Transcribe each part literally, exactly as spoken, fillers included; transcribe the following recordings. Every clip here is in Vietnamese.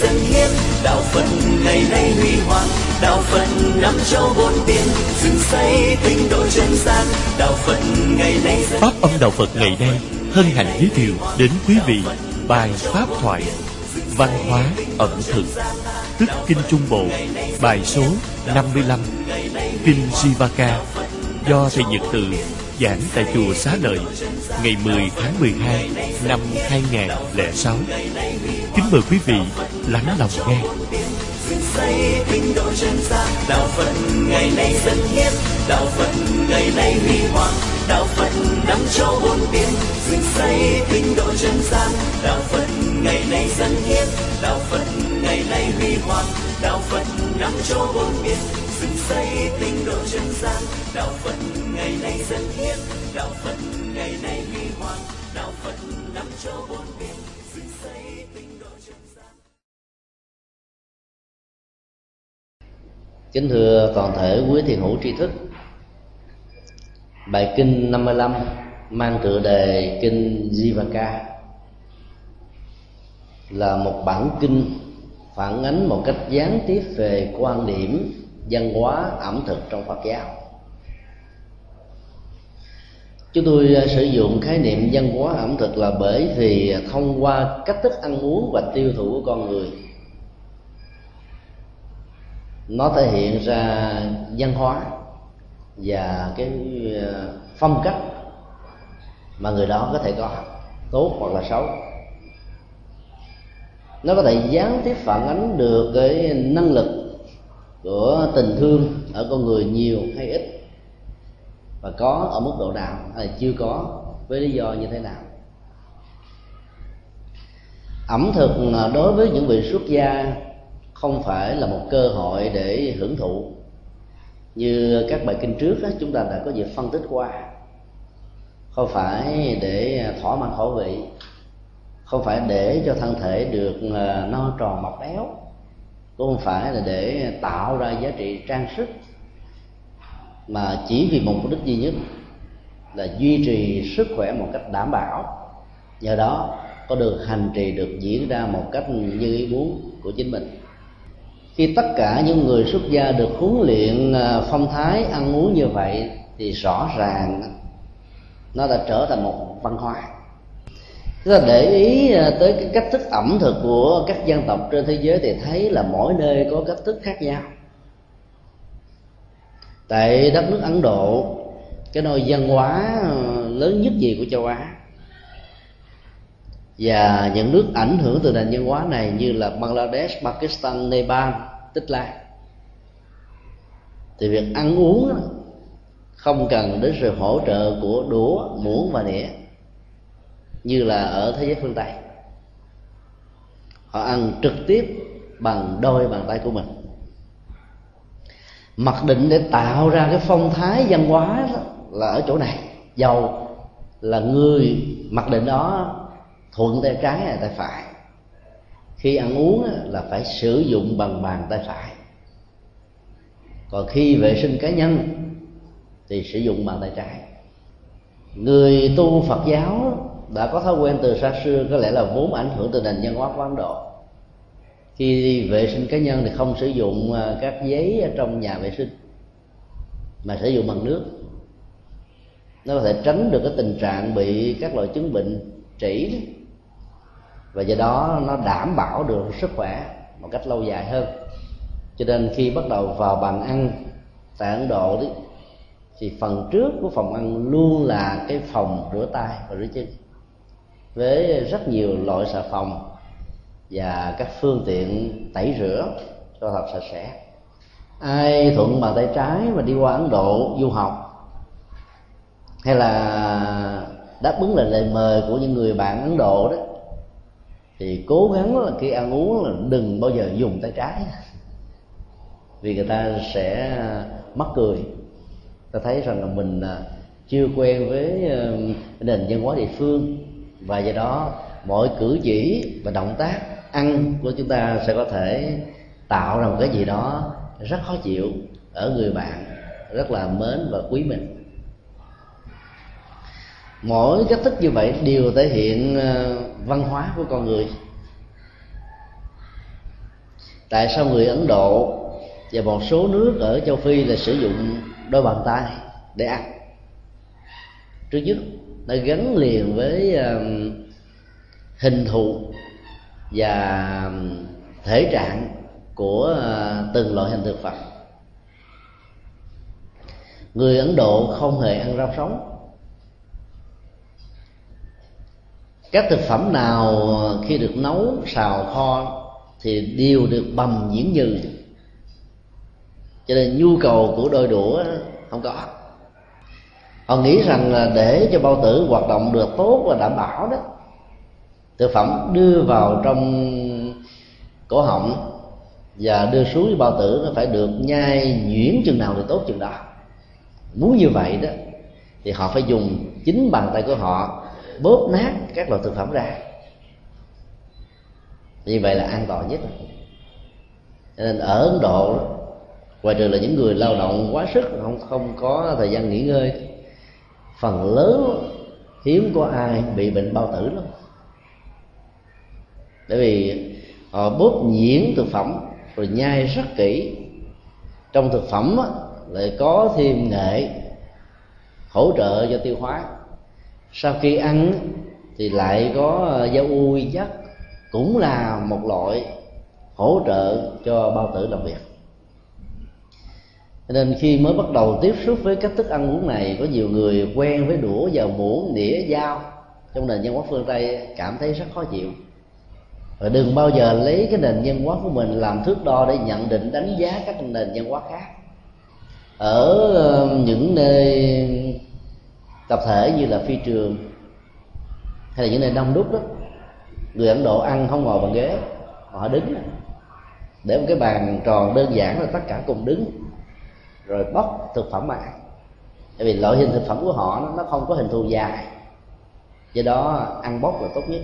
dâng hiến, đạo Phật ngày nay huy hoàng, đạo Phật năm châu bốn biển, dựng xây tinh độ chân gian, đạo Phật ngày nay dâng. Pháp âm đạo Phật ngày nay hân hạnh giới thiệu đến quý vị bài pháp thoại văn hóa ẩm thực, tức kinh Trung Bộ, bài số năm mươi lăm, kinh Jivaka, do thầy Nhật Từ giảng tại chùa Xá Lợi ngày mười tháng mười hai năm hai nghìn không trăm lẻ sáu. Kính mời quý vị lắng lòng nghe. Xây tinh độ chân gian, đạo Phật ngày nay dâng hiến, đạo Phật ngày nay huy hoàng, đạo Phật năm châu bốn biển, dựng xây tinh độ chân gian, đạo Phật ngày nay dâng hiến, đạo Phật ngày nay huy hoàng, đạo Phật năm châu bốn biển, dựng xây tinh độ chân gian, đạo Phật ngày nay dâng hiến, đạo Phật ngày nay huy hoàng, đạo Phật năm châu bốn biển, dựng xây tinh độ chân gian. Kính thưa toàn thể quý thiền hữu tri thức, bài kinh năm mươi lăm mang tựa đề kinh Jivaka là một bản kinh phản ánh một cách gián tiếp về quan điểm văn hóa ẩm thực trong Phật giáo. Chúng tôi sử dụng khái niệm văn hóa ẩm thực là bởi vì thông qua cách thức ăn uống và tiêu thụ của con người, nó thể hiện ra văn hóa và cái phong cách mà người đó có thể có, tốt hoặc là xấu. Nó có thể gián tiếp phản ánh được cái năng lực của tình thương ở con người nhiều hay ít, và có ở mức độ nào hay chưa có, với lý do như thế nào. Ẩm thực đối với những vị xuất gia không phải là một cơ hội để hưởng thụ như các bài kinh trước đó, chúng ta đã có dịp phân tích qua. Không phải để thỏa mãn khẩu vị, không phải để cho thân thể được no tròn mập béo, cũng không phải là để tạo ra giá trị trang sức, mà chỉ vì một mục đích duy nhất là duy trì sức khỏe một cách đảm bảo, nhờ đó có được hành trì được diễn ra một cách như ý muốn của chính mình. Khi tất cả những người xuất gia được huấn luyện phong thái ăn uống như vậy thì rõ ràng nó đã trở thành một văn hóa. Chúng ta để ý tới cái cách thức ẩm thực của các dân tộc trên thế giới thì thấy là mỗi nơi có cách thức khác nhau. Tại đất nước Ấn Độ, cái nôi văn hóa lớn nhất gì của châu Á, và những nước ảnh hưởng từ nền văn hóa này như là Bangladesh, Pakistan, Nepal, Tích Lan, thì việc ăn uống không cần đến sự hỗ trợ của đũa, muỗng và đĩa như là ở thế giới phương Tây. Họ ăn trực tiếp bằng đôi bàn tay của mình. Mặc định để tạo ra cái phong thái văn hóa đó là ở chỗ này, dầu là người mặc định đó thuận tay trái hay tay phải, khi ăn uống là phải sử dụng bằng bàn tay phải, còn khi vệ sinh cá nhân thì sử dụng bàn tay trái. Người tu Phật giáo đã có thói quen từ xa xưa, có lẽ là vốn ảnh hưởng từ nền văn hóa của Ấn Độ. Khi vệ sinh cá nhân thì không sử dụng các giấy ở trong nhà vệ sinh, mà sử dụng bằng nước. Nó có thể tránh được cái tình trạng bị các loại chứng bệnh trĩ, và do đó nó đảm bảo được sức khỏe một cách lâu dài hơn. Cho nên khi bắt đầu vào bàn ăn tại Ấn Độ đấy, thì phần trước của phòng ăn luôn là cái phòng rửa tay và rửa chân, với rất nhiều loại xà phòng và các phương tiện tẩy rửa cho thật sạch sẽ. Ai thuận bàn tay trái mà đi qua Ấn Độ du học, hay là đáp ứng lời lời mời của những người bạn Ấn Độ đó, thì cố gắng là khi ăn uống là đừng bao giờ dùng tay trái, vì người ta sẽ mắc cười. Ta thấy rằng là mình chưa quen với nền văn hóa địa phương, và do đó mọi cử chỉ và động tác ăn của chúng ta sẽ có thể tạo ra một cái gì đó rất khó chịu ở người bạn rất là mến và quý mình. Mỗi cách thức như vậy đều thể hiện văn hóa của con người. tại sao người Ấn Độ và một số nước ở châu Phi là sử dụng đôi bàn tay để ăn. Trước nhất nó gắn liền với hình thù và thể trạng của từng loại hình thực phẩm. Người Ấn Độ không hề ăn rau sống. Các thực phẩm nào khi được nấu, xào, kho thì đều được bằm nhuyễn nhừ, cho nên nhu cầu của đôi đũa không có. Họ nghĩ rằng là để cho bao tử hoạt động được tốt và đảm bảo đó, thực phẩm đưa vào trong cổ họng và đưa xuống cái bao tử nó phải được nhai nhuyễn chừng nào thì tốt chừng đó. Muốn như vậy đó thì họ phải dùng chính bàn tay của họ bóp nát các loại thực phẩm ra. Như vậy là an toàn nhất. Cho nên ở Ấn Độ đó, ngoài trừ là những người lao động quá sức không không có thời gian nghỉ ngơi, phần lớn hiếm có ai bị bệnh bao tử lắm. Bởi vì họ bóp nhuyễn thực phẩm rồi nhai rất kỹ. Trong thực phẩm á, lại có thêm nghệ hỗ trợ cho tiêu hóa. Sau khi ăn thì lại có dao ui chất, cũng là một loại hỗ trợ cho bao tử làm việc. Nên khi mới bắt đầu tiếp xúc với cách thức ăn uống này, có nhiều người quen với đũa và muỗng, đĩa, dao trong nền văn hóa phương Tây cảm thấy rất khó chịu. Và đừng bao giờ lấy cái nền văn hóa của mình làm thước đo để nhận định đánh giá các nền văn hóa khác. Ở những nơi tập thể như là phi trường hay là những nơi đông đúc đó, người Ấn Độ ăn không ngồi bằng ghế, họ đứng để một cái bàn tròn đơn giản là tất cả cùng đứng rồi bóc thực phẩm mà ăn. Bởi vì loại hình thực phẩm của họ nó không có hình thù dài, do đó ăn bóc là tốt nhất.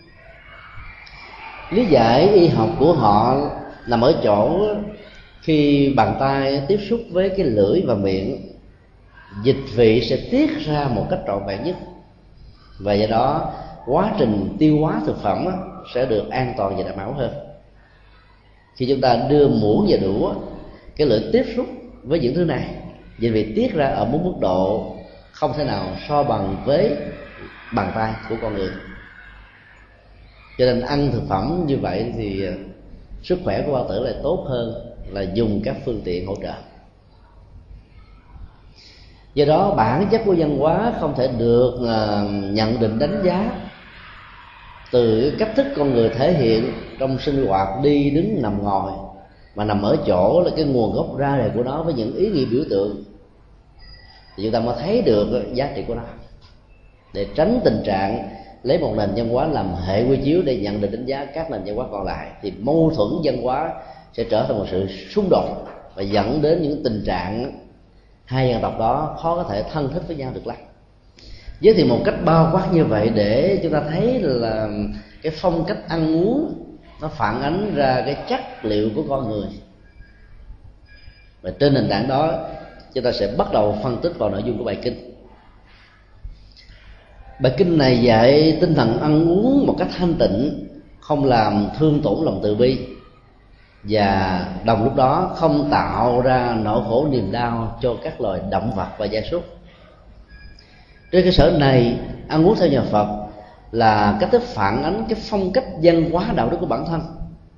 Lý giải y học của họ nằm ở chỗ khi bàn tay tiếp xúc với cái lưỡi và miệng, dịch vị sẽ tiết ra một cách trọn vẹn nhất, và do đó quá trình tiêu hóa thực phẩm sẽ được an toàn và đảm bảo hơn. Khi chúng ta đưa muỗng và đũa, cái lưỡi tiếp xúc với những thứ này, dịch vị tiết ra ở một mức độ không thể nào so bằng với bàn tay của con người. Cho nên ăn thực phẩm như vậy thì sức khỏe của bao tử lại tốt hơn là dùng các phương tiện hỗ trợ. Do đó bản chất của văn hóa không thể được nhận định đánh giá từ cái cách thức con người thể hiện trong sinh hoạt đi đứng nằm ngồi, mà nằm ở chỗ là cái nguồn gốc ra đời của nó với những ý nghĩa biểu tượng, thì chúng ta mới thấy được giá trị của nó, để tránh tình trạng lấy một nền văn hóa làm hệ quy chiếu để nhận định đánh giá các nền văn hóa còn lại, thì mâu thuẫn văn hóa sẽ trở thành một sự xung đột và dẫn đến những tình trạng hai dân tộc đó khó có thể thân thích với nhau được lắm. Giới thiệu một cách bao quát như vậy để chúng ta thấy là cái phong cách ăn uống nó phản ánh ra cái chất liệu của con người, và trên nền tảng đó chúng ta sẽ bắt đầu phân tích vào nội dung của bài kinh. Bài kinh này dạy tinh thần ăn uống một cách thanh tịnh, không làm thương tổn lòng từ bi, và đồng lúc đó không tạo ra nỗi khổ niềm đau cho các loài động vật và gia súc. Trên cơ sở này, ăn uống theo nhà Phật là cách thức phản ánh cái phong cách văn hóa đạo đức của bản thân.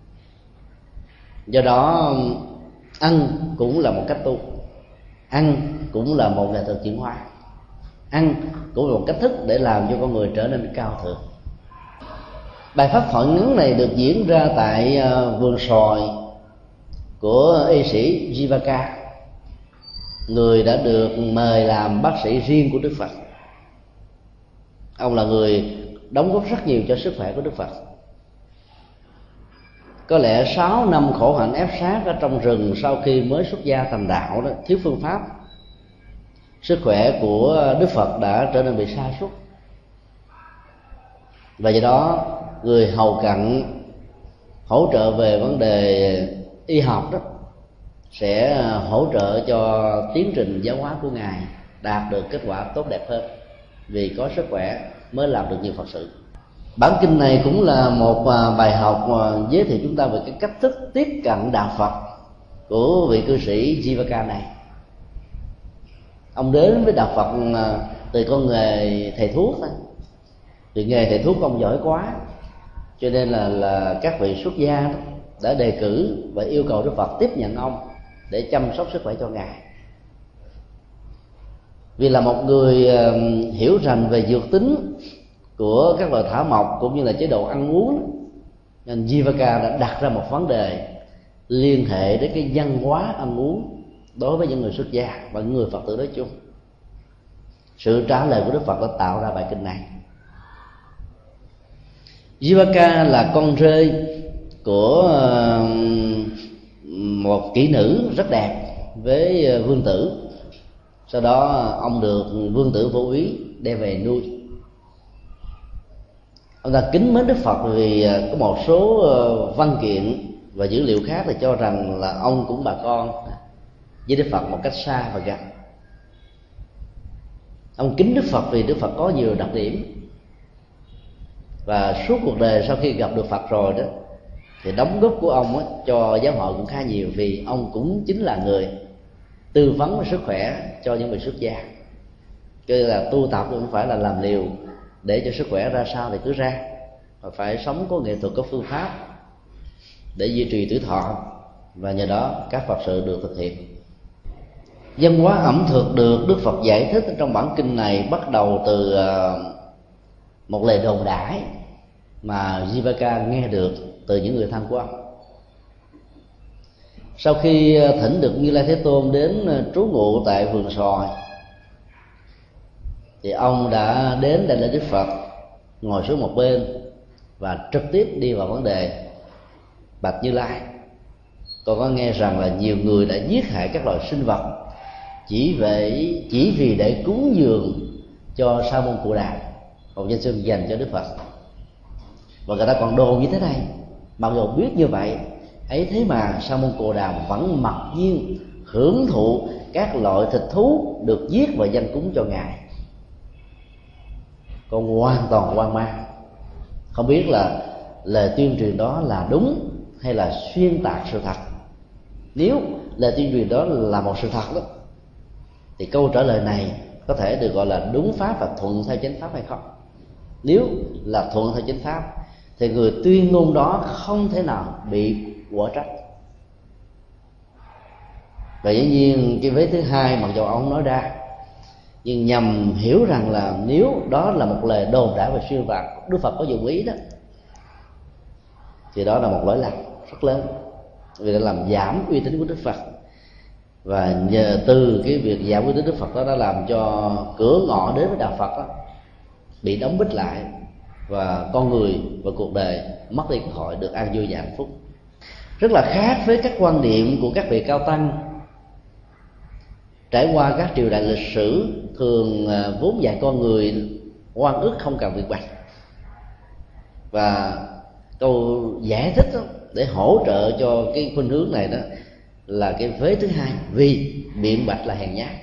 Do đó ăn cũng là một cách tu, ăn cũng là một nghệ thuật chuyển hóa, ăn cũng là một cách thức để làm cho con người trở nên cao thượng. Bài pháp thoại ngắn này được diễn ra tại vườn xoài của y sĩ Jivaka, người đã được mời làm bác sĩ riêng của Đức Phật. Ông là người đóng góp rất nhiều cho sức khỏe của Đức Phật. Có lẽ sáu năm khổ hạnh ép sát ở trong rừng sau khi mới xuất gia thành đạo đó, thiếu phương pháp, sức khỏe của Đức Phật đã trở nên bị sa sút. Và do đó người hầu cận hỗ trợ về vấn đề y học đó sẽ hỗ trợ cho tiến trình giáo hóa của ngài đạt được kết quả tốt đẹp hơn, vì có sức khỏe mới làm được nhiều Phật sự. Bản kinh này cũng là một bài học giới thiệu chúng ta về cái cách thức tiếp cận đạo Phật của vị cư sĩ Jivaka này. Ông đến với đạo Phật từ con nghề thầy thuốc thôi, vì nghề thầy thuốc ông giỏi quá, cho nên là là các vị xuất gia đã đề cử và yêu cầu Đức Phật tiếp nhận ông để chăm sóc sức khỏe cho ngài. Vì là một người hiểu rành về dược tính của các loài thảo mộc cũng như là chế độ ăn uống, nên Jivaka đã đặt ra một vấn đề liên hệ đến cái văn hóa ăn uống đối với những người xuất gia và những người Phật tử nói chung. Sự trả lời của Đức Phật đã tạo ra bài kinh này. Jivaka là con rể của một kỹ nữ rất đẹp với vương tử. Sau đó ông được vương tử vô úy đem về nuôi. Ông ta kính mến Đức Phật vì có một số văn kiện và dữ liệu khác thì cho rằng là ông cũng bà con với Đức Phật một cách xa và gần. Ông kính Đức Phật vì Đức Phật có nhiều đặc điểm, và suốt cuộc đời sau khi gặp được Phật rồi đó thì đóng góp của ông á, cho giáo hội cũng khá nhiều, vì ông cũng chính là người tư vấn về sức khỏe cho những vị xuất gia. Cho nên là tu tập không phải là làm liều để cho sức khỏe ra sao thì cứ ra, mà phải sống có nghệ thuật, có phương pháp để duy trì tuổi thọ, và nhờ đó các Phật sự được thực hiện. Văn hóa ẩm thực được Đức Phật giải thích trong bản kinh này bắt đầu từ một lời đồn đãi mà Jivaka nghe được từ những người thân của ông. Sau khi thỉnh được Như Lai Thế Tôn đến trú ngụ tại vườn xoài, thì ông đã đến đại lễ Đức Phật, ngồi xuống một bên và trực tiếp đi vào vấn đề: bạch Như Lai, tôi có nghe rằng là nhiều người đã giết hại các loài sinh vật chỉ về chỉ vì để cúng dường cho Sa môn Cù Đàm, một danh xưng dành cho Đức Phật. Và người ta còn đồn như thế này: mặc dù biết như vậy, ấy thế mà Sa môn Cù Đàm vẫn mặc nhiên hưởng thụ các loại thịt thú được giết và dâng cúng cho ngài. Còn hoàn toàn hoang mang, không biết là lời tuyên truyền đó là đúng hay là xuyên tạc sự thật. Nếu lời tuyên truyền đó là một sự thật đó, thì câu trả lời này có thể được gọi là đúng pháp và thuận theo chánh pháp hay không. Nếu là thuận theo chánh pháp thì người tuyên ngôn đó không thể nào bị quả trách. Và dĩ nhiên cái vế thứ hai, mặc dù ông nói ra, nhưng nhằm hiểu rằng là nếu đó là một lời đồn đại và xuyên tạc, Đức Phật có dụng ý đó, thì đó là một lỗi lầm rất lớn, vì đã làm giảm uy tín của Đức Phật. Và nhờ từ cái việc giảm uy tín Đức Phật đó đã làm cho cửa ngõ đến với đạo Phật đó bị đóng bít lại, và con người và cuộc đời mất đi cơ hội được an vui và hạnh phúc. Rất là khác với các quan niệm của các vị cao tăng trải qua các triều đại lịch sử, thường vốn dạy con người oan ức không cần việc bạch. Và câu giải thích đó, để hỗ trợ cho cái khuynh hướng này đó là cái vế thứ hai: vì biện bạch là hèn nhát.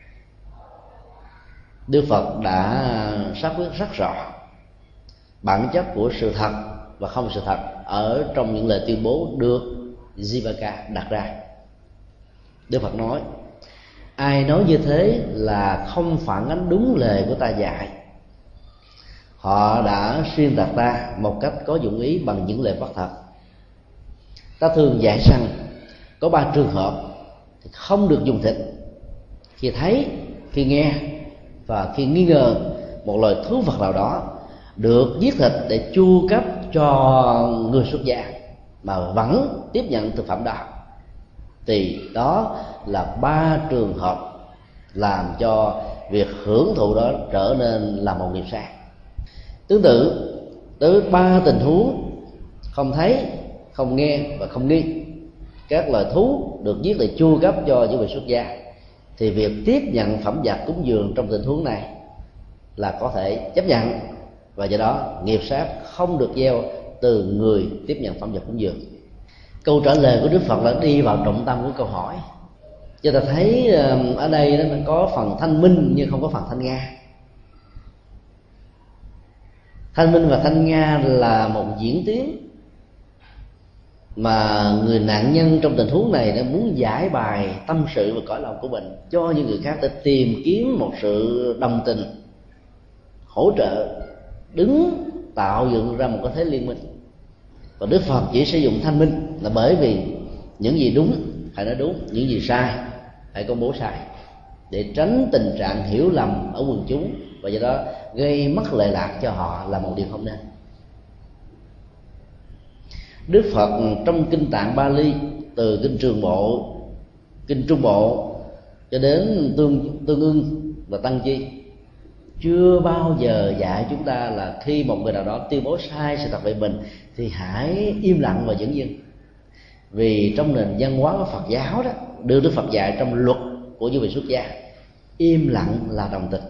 Đức Phật đã xác quyết rất rõ bản chất của sự thật và không sự thật ở trong những lời tuyên bố được Jivaka đặt ra. Đức Phật nói: ai nói như thế là không phản ánh đúng lời của ta dạy. Họ đã xuyên tạc ta một cách có dụng ý bằng những lời bất thật. Ta thường dạy rằng có ba trường hợp không được dùng thịt: khi thấy, khi nghe và khi nghi ngờ một loài thú vật nào đó được giết thịt để chu cấp cho người xuất gia mà vẫn tiếp nhận thực phẩm đó, thì đó là ba trường hợp làm cho việc hưởng thụ đó trở nên là một nghiệp sát. Tương tự, tới ba tình huống không thấy, không nghe và không nghi các loài thú được giết để chu cấp cho những vị xuất gia, thì việc tiếp nhận phẩm vật cúng dường trong tình huống này là có thể chấp nhận, và do đó nghiệp sát không được gieo từ người tiếp nhận phẩm vật cúng dường. Câu trả lời của Đức Phật đã đi vào trọng tâm của câu hỏi. Chúng ta thấy ở đây nó có phần thanh minh nhưng không có phần thanh nga. Thanh minh và thanh nga là một diễn tiến mà người nạn nhân trong tình huống này đã muốn giải bài tâm sự và cõi lòng của mình cho những người khác để tìm kiếm một sự đồng tình, hỗ trợ, đứng tạo dựng ra một cái thế liên minh. Và Đức Phật chỉ sử dụng thanh minh là bởi vì những gì đúng hãy nói đúng, những gì sai hãy công bố sai, để tránh tình trạng hiểu lầm ở quần chúng, và do đó gây mất lệ lạc cho họ là một điều không nên. Đức Phật trong kinh Tạng Bali, từ kinh Trường Bộ, kinh Trung Bộ cho đến Tương Tương Ưng và Tăng Chi, chưa bao giờ dạy chúng ta là khi một người nào đó tuyên bố sai sự thật về mình thì hãy im lặng và dửng dưng. Vì trong nền văn hóa của Phật giáo đó, được Đức Phật dạy trong luật của những vị xuất gia, im lặng là đồng tình.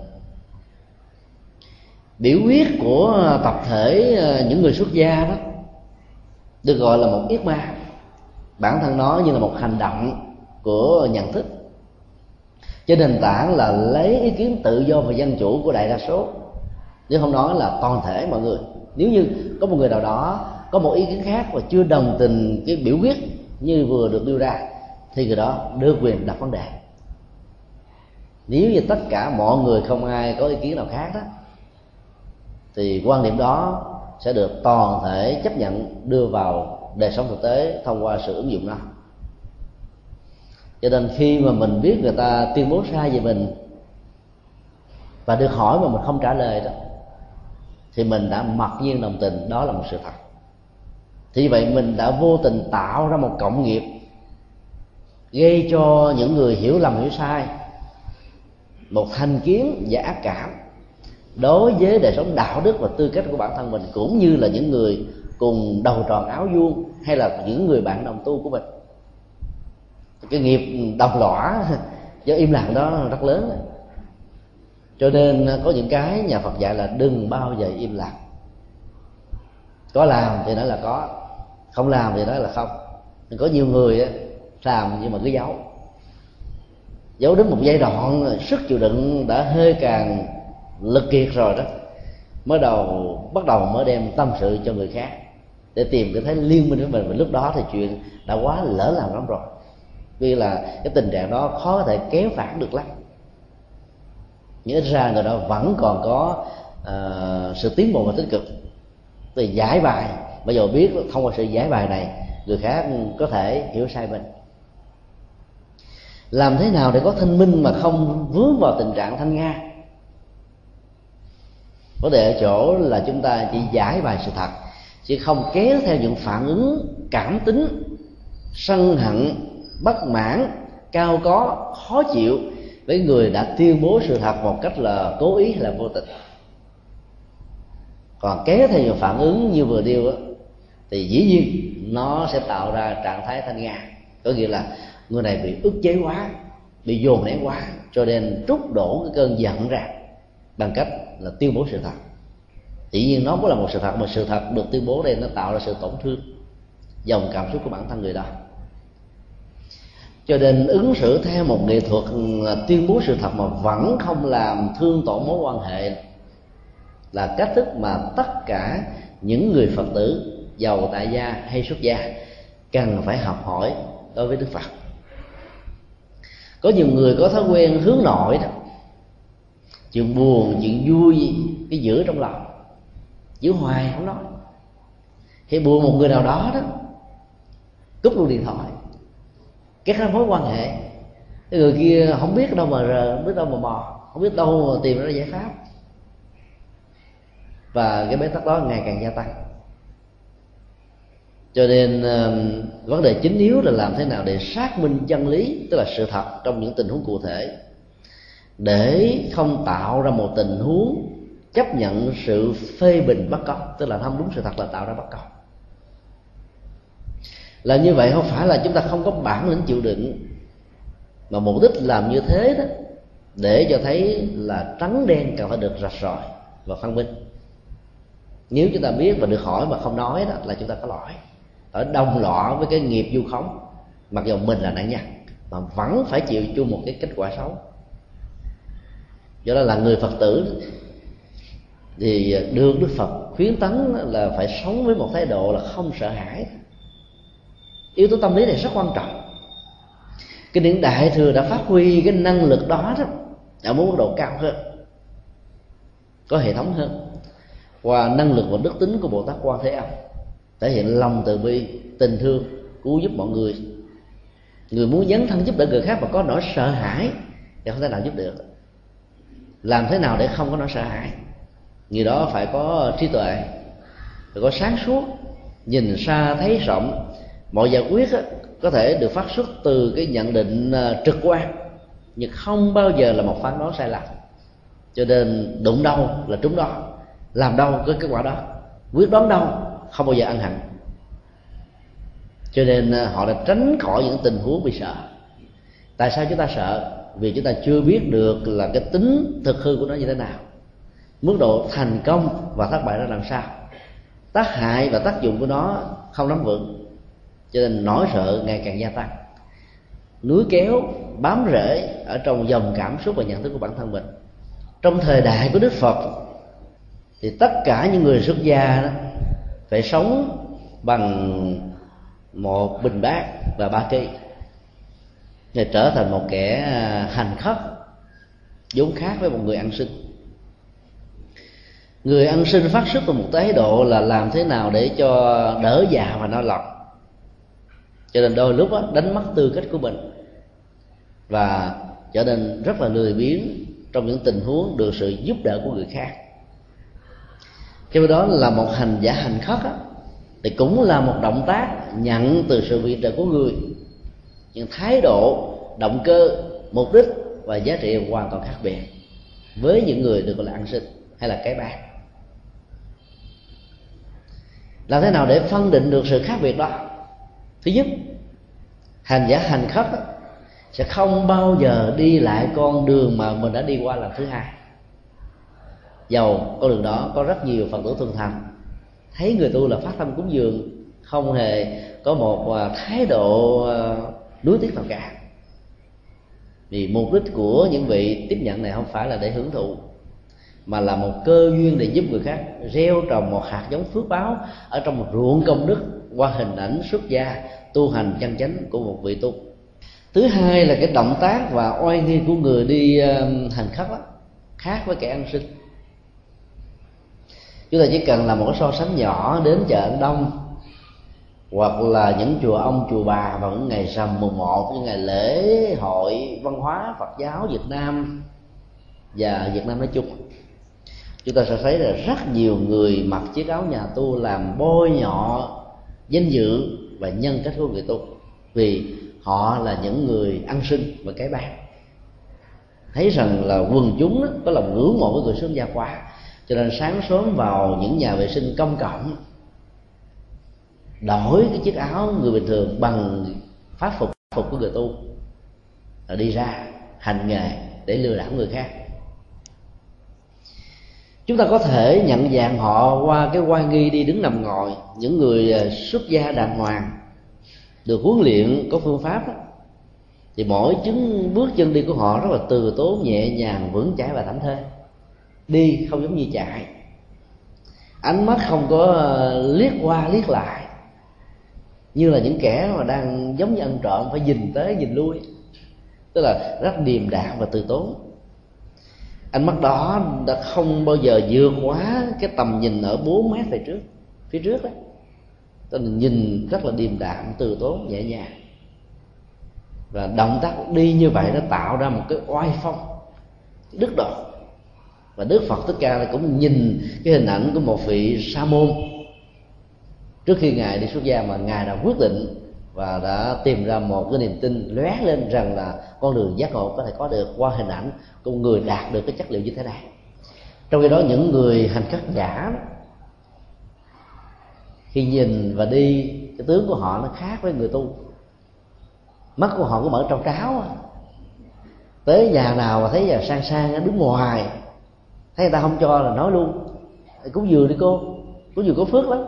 Biểu quyết của tập thể những người xuất gia đó được gọi là một yết ma, bản thân nó như là một hành động của nhận thức, trên nền tảng là lấy ý kiến tự do và dân chủ của đại đa số, nếu không nói là toàn thể mọi người. Nếu như có một người nào đó có một ý kiến khác và chưa đồng tình cái biểu quyết như vừa được đưa ra, thì người đó được quyền đặt vấn đề. Nếu như tất cả mọi người không ai có ý kiến nào khác đó, thì quan điểm đó sẽ được toàn thể chấp nhận đưa vào đời sống thực tế thông qua sự ứng dụng nó. Cho nên khi mà mình biết người ta tuyên bố sai về mình và được hỏi mà mình không trả lời đó, thì mình đã mặc nhiên đồng tình đó là một sự thật. Thì như vậy mình đã vô tình tạo ra một cộng nghiệp, gây cho những người hiểu lầm hiểu sai một thành kiến và ác cảm đối với đời sống đạo đức và tư cách của bản thân mình, cũng như là những người cùng đầu tròn áo vuông hay là những người bạn đồng tu của mình. Cái nghiệp đồng lõa do im lặng đó rất lớn. Cho nên có những cái nhà Phật dạy là đừng bao giờ im lặng. Có làm thì nói là có, không làm thì nói là không. Có nhiều người làm nhưng mà cứ giấu, giấu đến một giai đoạn sức chịu đựng đã hơi càng lực kiệt rồi đó, mới đầu bắt đầu mới đem tâm sự cho người khác để tìm cái thế liên minh với mình. Và lúc đó thì chuyện đã quá lỡ làm lắm rồi, vì là cái tình trạng đó khó có thể kéo phản được lắm. Nhưng ít ra người đó vẫn còn có uh, sự tiến bộ và tích cực, thì giải bài. Bây giờ biết thông qua sự giải bài này, người khác có thể hiểu sai mình. Làm thế nào để có thanh minh mà không vướng vào tình trạng thanh nga? Vấn đề ở chỗ là chúng ta chỉ giải bài sự thật, chứ không kéo theo những phản ứng cảm tính, sân hận, bất mãn, cao có, khó chịu với người đã tuyên bố sự thật một cách là cố ý hay là vô tình. Còn kéo theo những phản ứng như vừa nêu thì dĩ nhiên nó sẽ tạo ra trạng thái thanh nga, có nghĩa là người này bị ức chế quá, bị dồn nén quá, cho nên trút đổ cái cơn giận ra bằng cách là tuyên bố sự thật. Dĩ nhiên nó cũng là một sự thật, mà sự thật được tuyên bố đây nó tạo ra sự tổn thương dòng cảm xúc của bản thân người đó. Cho nên ứng xử theo một nghệ thuật tuyên bố sự thật mà vẫn không làm thương tổn mối quan hệ là cách thức mà tất cả những người Phật tử giàu tại gia hay xuất gia cần phải học hỏi đối với Đức Phật. Có nhiều người có thói quen hướng nội đó, chuyện buồn, chuyện vui cái giữ trong lòng, giữ hoài không nói. Khi buồn một người nào đó đó, cúp luôn điện thoại, các mối quan hệ. Cái người kia không biết đâu mà rờ, không biết đâu mà mò, không biết đâu mà tìm ra giải pháp, và cái bế tắc đó ngày càng gia tăng. Cho nên uh, vấn đề chính yếu là làm thế nào để xác minh chân lý, tức là sự thật trong những tình huống cụ thể, để không tạo ra một tình huống chấp nhận sự phê bình bất công, tức là không đúng sự thật là tạo ra bất công. Làm như vậy không phải là chúng ta không có bản lĩnh chịu đựng, mà mục đích làm như thế đó để cho thấy là trắng đen cần phải được rạch ròi và phân minh. Nếu chúng ta biết và được hỏi mà không nói đó là chúng ta có lỗi, ở đồng lõa với cái nghiệp vu khống, mặc dù mình là nạn nhân mà vẫn phải chịu chung một cái kết quả xấu. Do đó là người Phật tử thì được Đức Phật khuyến tấn là phải sống với một thái độ là không sợ hãi. Yếu tố tâm lý này rất quan trọng. Cái điển Đại Thừa đã phát huy cái năng lực đó, đó ở một mức độ cao hơn, có hệ thống hơn, qua năng lực và đức tính của Bồ Tát Quan Thế Âm, thể hiện lòng từ bi, tình thương, cứu giúp mọi người. Người muốn dấn thân giúp đỡ người khác mà có nỗi sợ hãi thì không thể nào giúp được. Làm thế nào để không có nỗi sợ hãi? Người đó phải có trí tuệ, phải có sáng suốt, nhìn xa thấy rộng. Mọi giải quyết á, có thể được phát xuất từ cái nhận định trực quan, nhưng không bao giờ là một phán đoán sai lầm. Cho nên đụng đâu là trúng đó, làm đâu có kết quả đó, quyết đoán đâu không bao giờ ăn hẳn. Cho nên họ đã tránh khỏi những tình huống bị sợ. Tại sao chúng ta sợ? Vì chúng ta chưa biết được là cái tính thực hư của nó như thế nào, mức độ thành công và thất bại ra làm sao, tác hại và tác dụng của nó không nắm vững. Cho nên nỗi sợ ngày càng gia tăng, núi kéo bám rễ ở trong dòng cảm xúc và nhận thức của bản thân mình. Trong thời đại của Đức Phật thì tất cả những người xuất gia đó phải sống bằng một bình bát và ba cây, để trở thành một kẻ hành khất vốn khác với một người ăn xin. Người ăn xin phát xuất từ một thái độ là làm thế nào để cho đỡ già và no lòng, cho nên đôi lúc đó, đánh mất tư cách của mình và trở nên rất là lười biếng trong những tình huống được sự giúp đỡ của người khác. Cái đó là một hành giả hành khất á, thì cũng là một động tác nhận từ sự viện trợ của người, nhưng thái độ, động cơ, mục đích và giá trị hoàn toàn khác biệt với những người được gọi là ăn xin hay là cái bát. Làm thế nào để phân định được sự khác biệt đó? Thứ nhất, hành giả hành khất á, sẽ không bao giờ đi lại con đường mà mình đã đi qua lần thứ hai. Dầu con đường đó có rất nhiều Phật tử thuần thành, thấy người tu là phát tâm cúng dường, không hề có một thái độ nuối tiếc nào cả. Vì mục đích của những vị tiếp nhận này không phải là để hưởng thụ, mà là một cơ duyên để giúp người khác gieo trồng một hạt giống phước báo ở trong một ruộng công đức qua hình ảnh xuất gia tu hành chân chánh của một vị tu. Thứ hai là cái động tác và oai nghi của người đi hành khất đó, khác với kẻ ăn xin. Chúng ta chỉ cần làm một cái so sánh nhỏ đến chợ An Đông hoặc là những chùa ông chùa bà vào những ngày rằm mùng một, những ngày lễ hội văn hóa Phật giáo Việt Nam và Việt Nam nói chung, chúng ta sẽ thấy là rất nhiều người mặc chiếc áo nhà tu làm bôi nhọ danh dự và nhân cách của người tu, vì họ là những người ăn xin và cái bát. Thấy rằng là quần chúng đó, có lòng ngưỡng mộ với người xuất gia quá, cho nên sáng sớm vào những nhà vệ sinh công cộng đổi cái chiếc áo người bình thường bằng pháp phục phục của người tu, rồi đi ra hành nghề để lừa đảo người khác. Chúng ta có thể nhận dạng họ qua cái oai nghi đi đứng nằm ngồi. Những người xuất gia đàng hoàng được huấn luyện có phương pháp đó, thì mỗi chứng bước chân đi của họ rất là từ tốn, nhẹ nhàng, vững chãi và thảnh thơi. Đi không giống như chạy, ánh mắt không có liếc qua liếc lại như là những kẻ mà đang giống như ăn trộm, phải nhìn tới nhìn lui, tức là rất điềm đạm và từ tốn. Ánh mắt đó đã không bao giờ vượt quá cái tầm nhìn ở bốn mét về trước, phía trước đó, tức là nhìn rất là điềm đạm, từ tốn, nhẹ nhàng. Và động tác đi như vậy nó tạo ra một cái oai phong, đức độ. Và Đức Phật Thích Ca cũng nhìn cái hình ảnh của một vị sa môn trước khi ngài đi xuất gia, mà ngài đã quyết định và đã tìm ra một cái niềm tin lóe lên rằng là con đường giác ngộ có thể có được qua hình ảnh của một người đạt được cái chất liệu như thế này. Trong khi đó những người hành khất giả khi nhìn và đi, cái tướng của họ nó khác với người tu. Mắt của họ cứ mở trao tráo, tới nhà nào mà thấy nhà sang sang nó đứng ngoài, thấy người ta không cho là nói luôn: cúng dường đi cô, cúng dường có phước lắm.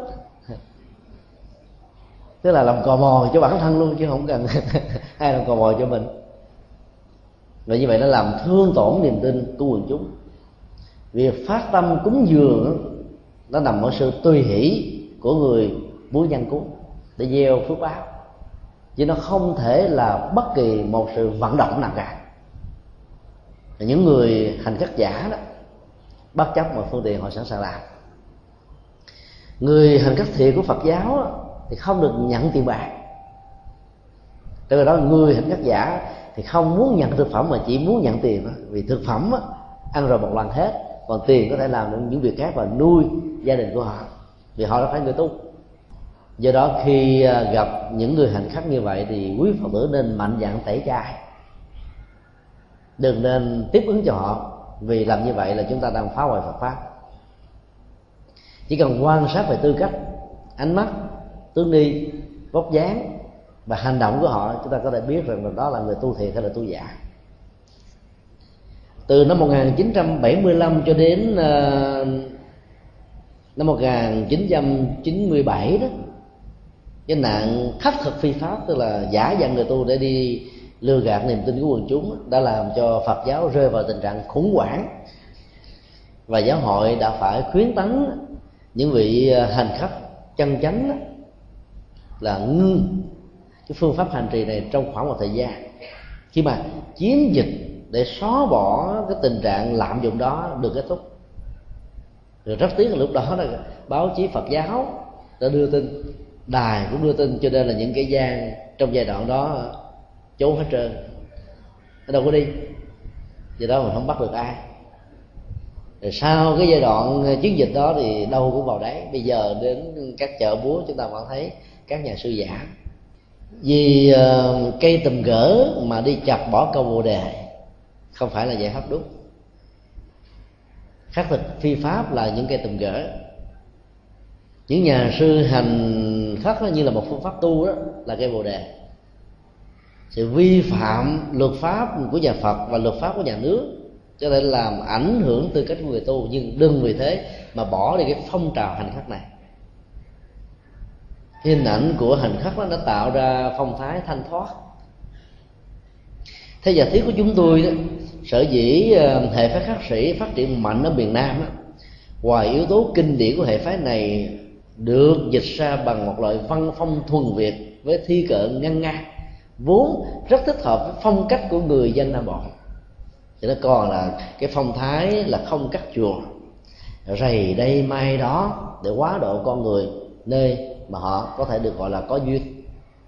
Tức là làm cò mồi cho bản thân luôn, chứ không cần ai làm cò mồi cho mình. Và như vậy nó làm thương tổn niềm tin của quần chúng. việc phát tâm cúng dường nó nằm ở sự tùy hỷ của người muốn nhân cúng để gieo phước báo, chứ nó không thể là bất kỳ một sự vận động nào cả. Những người hành khất giả đó bất chấp mọi phương tiện họ sẵn sàng làm. Người hành khất thiện của Phật giáo đó, thì không được nhận tiền bạc. Từ đó người hành khất giả thì không muốn nhận thực phẩm mà chỉ muốn nhận tiền đó. Vì thực phẩm đó, ăn rồi một lần hết, còn tiền có thể làm được những việc khác và nuôi gia đình của họ, vì họ đã phải người tu. Do đó khi gặp những người hành khất như vậy thì quý Phật tử nên mạnh dạn tẩy chay, đừng nên tiếp ứng cho họ, vì làm như vậy là chúng ta đang phá hoại Phật pháp. Chỉ cần quan sát về tư cách, ánh mắt, tướng đi, vóc dáng và hành động của họ, chúng ta có thể biết rằng là đó là người tu thiện hay là tu giả. Từ năm một nghìn chín trăm bảy mươi lăm cho đến uh, năm một nghìn chín trăm chín mươi bảy đó, cái nạn khất thực phi pháp, tức là giả dạng người tu để đi lừa gạt niềm tin của quần chúng, đã làm cho Phật giáo rơi vào tình trạng khủng hoảng, và giáo hội đã phải khuyến tấn những vị hành khất chân chánh là ngưng cái phương pháp hành trì này trong khoảng một thời gian, khi mà chiến dịch để xóa bỏ cái tình trạng lạm dụng đó được kết thúc. Rồi rất tiếc là lúc đó là báo chí Phật giáo đã đưa tin, đài cũng đưa tin, cho nên là những cái gian trong giai đoạn đó trốn hết trơn, nó đâu có đi, do đó mình không bắt được ai. Rồi sau cái giai đoạn chiến dịch đó thì đâu cũng vào đấy. Bây giờ đến các chợ búa chúng ta vẫn thấy các nhà sư giả. Vì uh, cây tùm gỡ mà đi chặt bỏ câu Bồ Đề không phải là giải pháp đúng. Khắc thực phi pháp là những cây tùm gỡ. Những nhà sư hành khắc như là một phương pháp tu, đó là cây Bồ Đề. Sự vi phạm luật pháp của nhà Phật và luật pháp của nhà nước cho nên làm ảnh hưởng tư cách của người tu, nhưng đừng vì thế mà bỏ đi cái phong trào hành khất này. Hình ảnh của hành khất đó đã tạo ra phong thái thanh thoát. Theo giả thuyết của chúng tôi đó, sở dĩ hệ phái khất sĩ phát triển mạnh ở miền Nam đó, ngoài yếu tố kinh điển của hệ phái này được dịch ra bằng một loại văn phong thuần Việt với thi cỡ ngăn ngang, vốn rất thích hợp với phong cách của người dân Nam Bộ, thì nó còn là cái phong thái là không cắt chùa, rầy đây mai đó để quá độ con người nơi mà họ có thể được gọi là có duyên.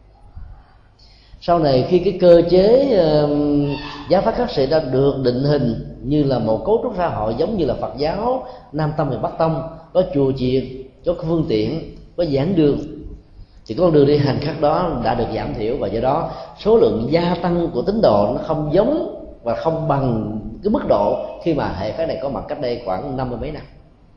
Sau này khi cái cơ chế uh, giáo pháp khất sĩ đã được định hình như là một cấu trúc xã hội giống như là Phật giáo Nam Tông và Bắc Tông, có chùa chiền, có phương tiện, có giảng đường, thì con đường đi hành khất đó đã được giảm thiểu, và do đó số lượng gia tăng của tín đồ nó không giống và không bằng cái mức độ khi mà hệ phái này có mặt cách đây khoảng năm mươi mấy năm.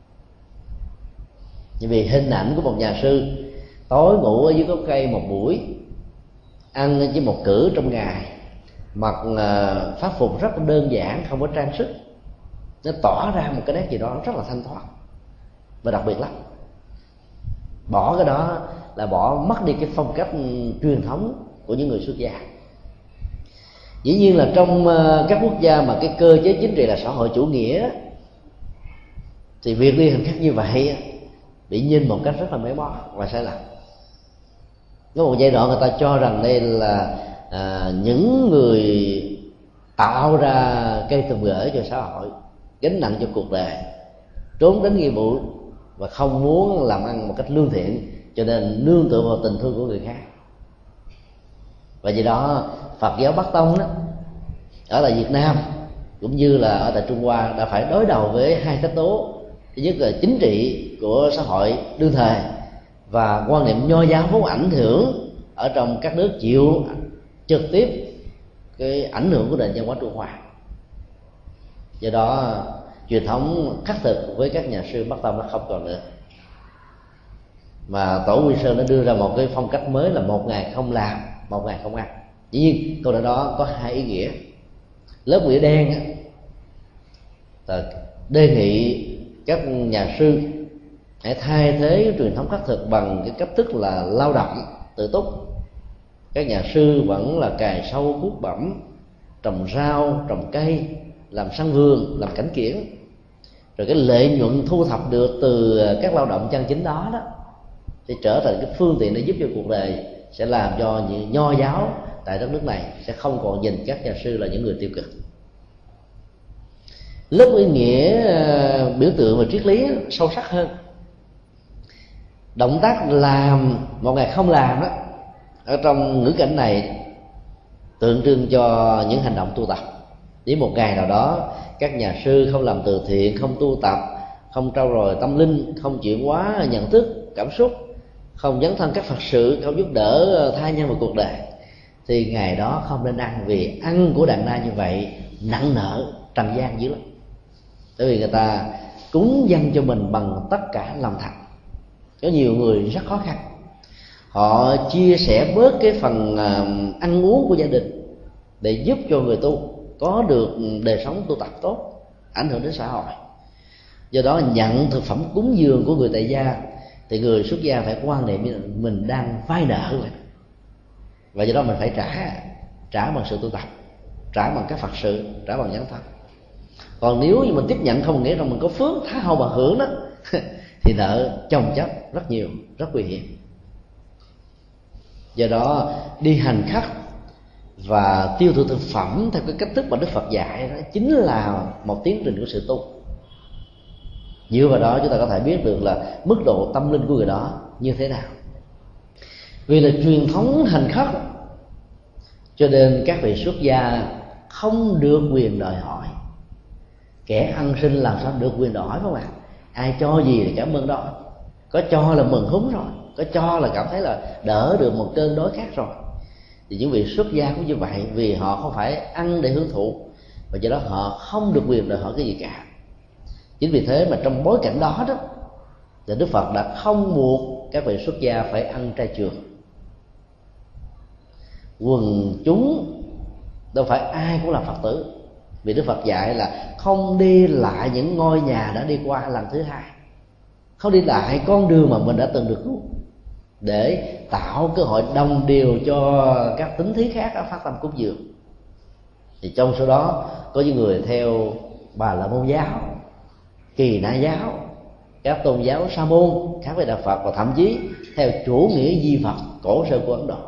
Vì hình ảnh của một nhà sư tối ngủ ở dưới gốc cây một buổi, ăn với một cử trong ngày, mặc pháp phục rất đơn giản, không có trang sức, nó tỏ ra một cái nét gì đó rất là thanh thoát và đặc biệt lắm. Bỏ cái đó là bỏ mất đi cái phong cách truyền thống của những người xuất gia. Dĩ nhiên là trong các quốc gia mà cái cơ chế chính trị là xã hội chủ nghĩa, thì việc đi hành khất như vậy bị nhìn một cách rất là méo mó và sai lầm. Có một giai đoạn người ta cho rằng đây là à, những người tạo ra cây tùm gỡ cho xã hội, gánh nặng cho cuộc đời, trốn tránh nghĩa vụ và không muốn làm ăn một cách lương thiện, cho nên nương tựa vào tình thương của người khác. Và vì đó Phật giáo Bắc Tông đó ở tại Việt Nam cũng như là ở tại Trung Hoa đã phải đối đầu với hai thách tố. Thứ nhất là chính trị của xã hội đương thời, và quan niệm nho giáo vốn ảnh hưởng ở trong các nước chịu trực tiếp cái ảnh hưởng của nền văn hóa Trung Hoa. Do đó truyền thống khắc thực với các nhà sư Bắc Tông nó không còn nữa, mà Tổ Quy Sơn đã đưa ra một cái phong cách mới là một ngày không làm, một ngày không ăn. Dĩ nhiên câu nói đó có hai ý nghĩa. Lớp nghĩa đen là đề nghị các nhà sư hãy thay thế truyền thống khắc thực bằng cái cách thức là lao động tự túc. Các nhà sư vẫn là cày sâu cuốc bẩm, trồng rau, trồng cây, làm sân vườn, làm cảnh kiển, rồi cái lợi nhuận thu thập được từ các lao động chân chính đó đó sẽ trở thành cái phương tiện để giúp cho cuộc đời, sẽ làm cho những nho giáo tại đất nước này sẽ không còn nhìn các nhà sư là những người tiêu cực. Lớp ý nghĩa biểu tượng và triết lý sâu sắc hơn. Động tác làm một ngày không làm đó, ở trong ngữ cảnh này tượng trưng cho những hành động tu tập. Đến một ngày nào đó các nhà sư không làm từ thiện, không tu tập, không trau dồi tâm linh, không chuyển hóa nhận thức, cảm xúc, không dấn thân các Phật sự, không giúp đỡ tha nhân vào cuộc đời, thì ngày đó không nên ăn, vì ăn của đàn na như vậy nặng nợ trần gian dữ lắm. Bởi vì người ta cúng dâng cho mình bằng tất cả lòng thành. Có nhiều người rất khó khăn, họ chia sẻ bớt cái phần ăn uống của gia đình để giúp cho người tu có được đời sống tu tập tốt, ảnh hưởng đến xã hội. Do đó nhận thực phẩm cúng dường của người tại gia thì người xuất gia phải quan niệm như mình đang vay nợ vậy. Và do đó mình phải trả, trả bằng sự tu tập, trả bằng các Phật sự, trả bằng dấn thân. Còn nếu như mình tiếp nhận không nghĩa rằng mình có phước tha hậu mà hưởng đó thì nợ chồng chất rất nhiều, rất nguy hiểm. Do đó đi hành khất và tiêu thụ thực phẩm theo cái cách thức mà Đức Phật dạy đó chính là một tiến trình của sự tu. Dựa vào đó chúng ta có thể biết được là mức độ tâm linh của người đó như thế nào. Vì là truyền thống hành khất cho nên các vị xuất gia không được quyền đòi hỏi. Kẻ ăn xin làm sao được quyền đòi hỏi, không ạ? Ai cho gì thì cảm ơn đó, có cho là mừng húm rồi, có cho là cảm thấy là đỡ được một cơn đói khát rồi. Thì những vị xuất gia cũng như vậy, vì họ không phải ăn để hưởng thụ, và do đó họ không được quyền đòi hỏi cái gì cả. Chính vì thế mà trong bối cảnh đó đó thì Đức Phật đã không buộc các vị xuất gia phải ăn chay trường. Quần chúng đâu phải ai cũng là Phật tử, vì Đức Phật dạy là không đi lại những ngôi nhà đã đi qua lần thứ hai, không đi lại con đường mà mình đã từng được cứu, để tạo cơ hội đồng điều cho các tín thí khác đã phát tâm cúng dường. Thì trong số đó có những người theo Bà La Môn giáo, Kỳ Na giáo, các tôn giáo Sa môn khác với Đạo Phật, và thậm chí theo chủ nghĩa Di Phật cổ sơ của Ấn Độ.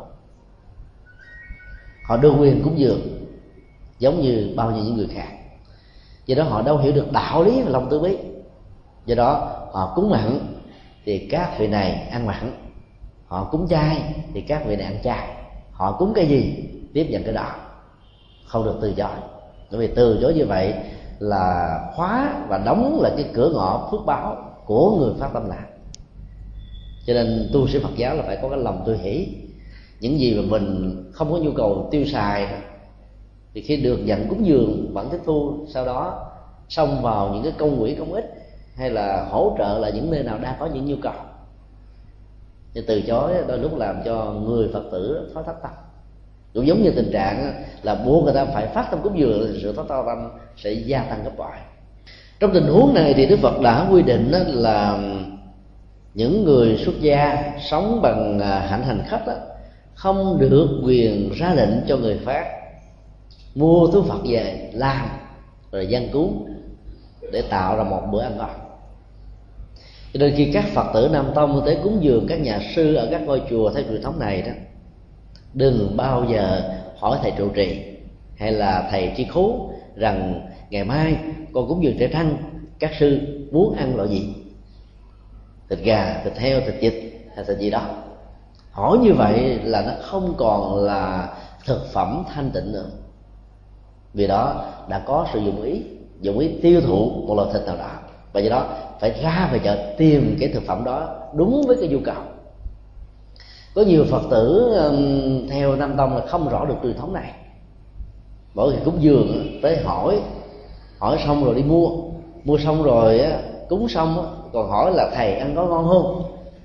Họ được quyền cúng dường giống như bao nhiêu những người khác. Do đó họ đâu hiểu được đạo lý và lòng từ bi. Do đó họ cúng mặn thì các vị này ăn mặn, họ cúng chay thì các vị này ăn chay. Họ cúng cái gì tiếp nhận cái đó, không được từ chối. Bởi vì từ chối như vậy là khóa và đóng lại cái cửa ngõ phước báo của người phát tâm làm. Cho nên tu sĩ Phật giáo là phải có cái lòng tươi hỷ. Những gì mà mình không có nhu cầu tiêu xài thì khi được nhận cúng dường vẫn tiếp thu, sau đó xông vào những cái công quỹ công ích hay là hỗ trợ là những nơi nào đang có những nhu cầu. Thì từ chối đôi lúc làm cho người Phật tử thoái thất tâm. Cũng giống như tình trạng là buộc người ta phải phát tâm cúng dường, thì sự thoái thất tâm sẽ gia tăng gấp bội. Trong tình huống này thì Đức Phật đã quy định là những người xuất gia sống bằng hạnh hành khất đó, không được quyền ra lệnh cho người khác mua thứ Phật về làm rồi dâng cúng để tạo ra một bữa ăn ngon. Cho nên khi các Phật tử Nam Tông tới cúng dường các nhà sư ở các ngôi chùa theo truyền thống này đó, đừng bao giờ hỏi thầy trụ trì hay là thầy tri khú rằng ngày mai con cúng dường trẻ trăng, các sư muốn ăn loại gì, thịt gà, thịt heo, thịt vịt hay thịt gì đó. Hỏi như vậy là nó không còn là thực phẩm thanh tịnh nữa, vì đó đã có sự dụng ý dụng ý tiêu thụ một loại thịt nào đó, và do đó phải ra về chợ tìm cái thực phẩm đó đúng với cái nhu cầu. Có nhiều Phật tử um, theo Nam Tông là không rõ được truyền thống này. Mỗi khi cúng dường tới hỏi, hỏi xong rồi đi mua, mua xong rồi á, cúng xong á, còn hỏi là thầy ăn có ngon không,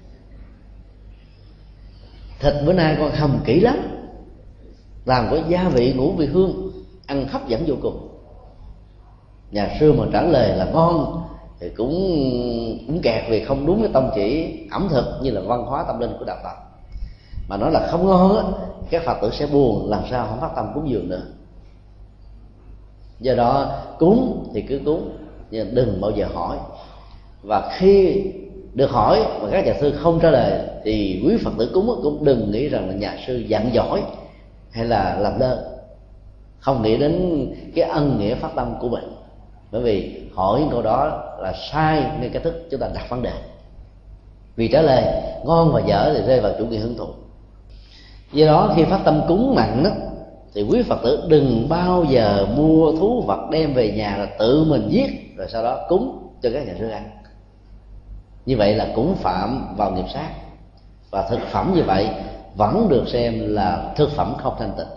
thịt bữa nay con hầm kỹ lắm, làm có gia vị ngũ vị hương, ăn hấp dẫn vô cùng. Nhà sư mà trả lời là ngon thì cũng cũng kẹt, vì không đúng cái tông chỉ ẩm thực như là văn hóa tâm linh của đạo Phật. Mà nói là không ngon á, các Phật tử sẽ buồn, làm sao không phát tâm cúng dường nữa. Do đó cúng thì cứ cúng, nhưng đừng bao giờ hỏi. Và khi được hỏi mà các nhà sư không trả lời thì quý Phật tử cúng cũng đừng nghĩ rằng là nhà sư dặn dõi hay là làm đơn, không nghĩ đến cái ân nghĩa phát tâm của mình, bởi vì hỏi câu đó là sai ngay cái thức chúng ta đặt vấn đề. Vì trả lời ngon và dở thì rơi vào chủ nghĩa hưởng thụ. Do đó khi phát tâm cúng mặn đó, thì quý Phật tử đừng bao giờ mua thú vật đem về nhà là tự mình giết rồi sau đó cúng cho các nhà sư ăn. Như vậy là cũng phạm vào nghiệp sát, và thực phẩm như vậy vẫn được xem là thực phẩm không thanh tịnh.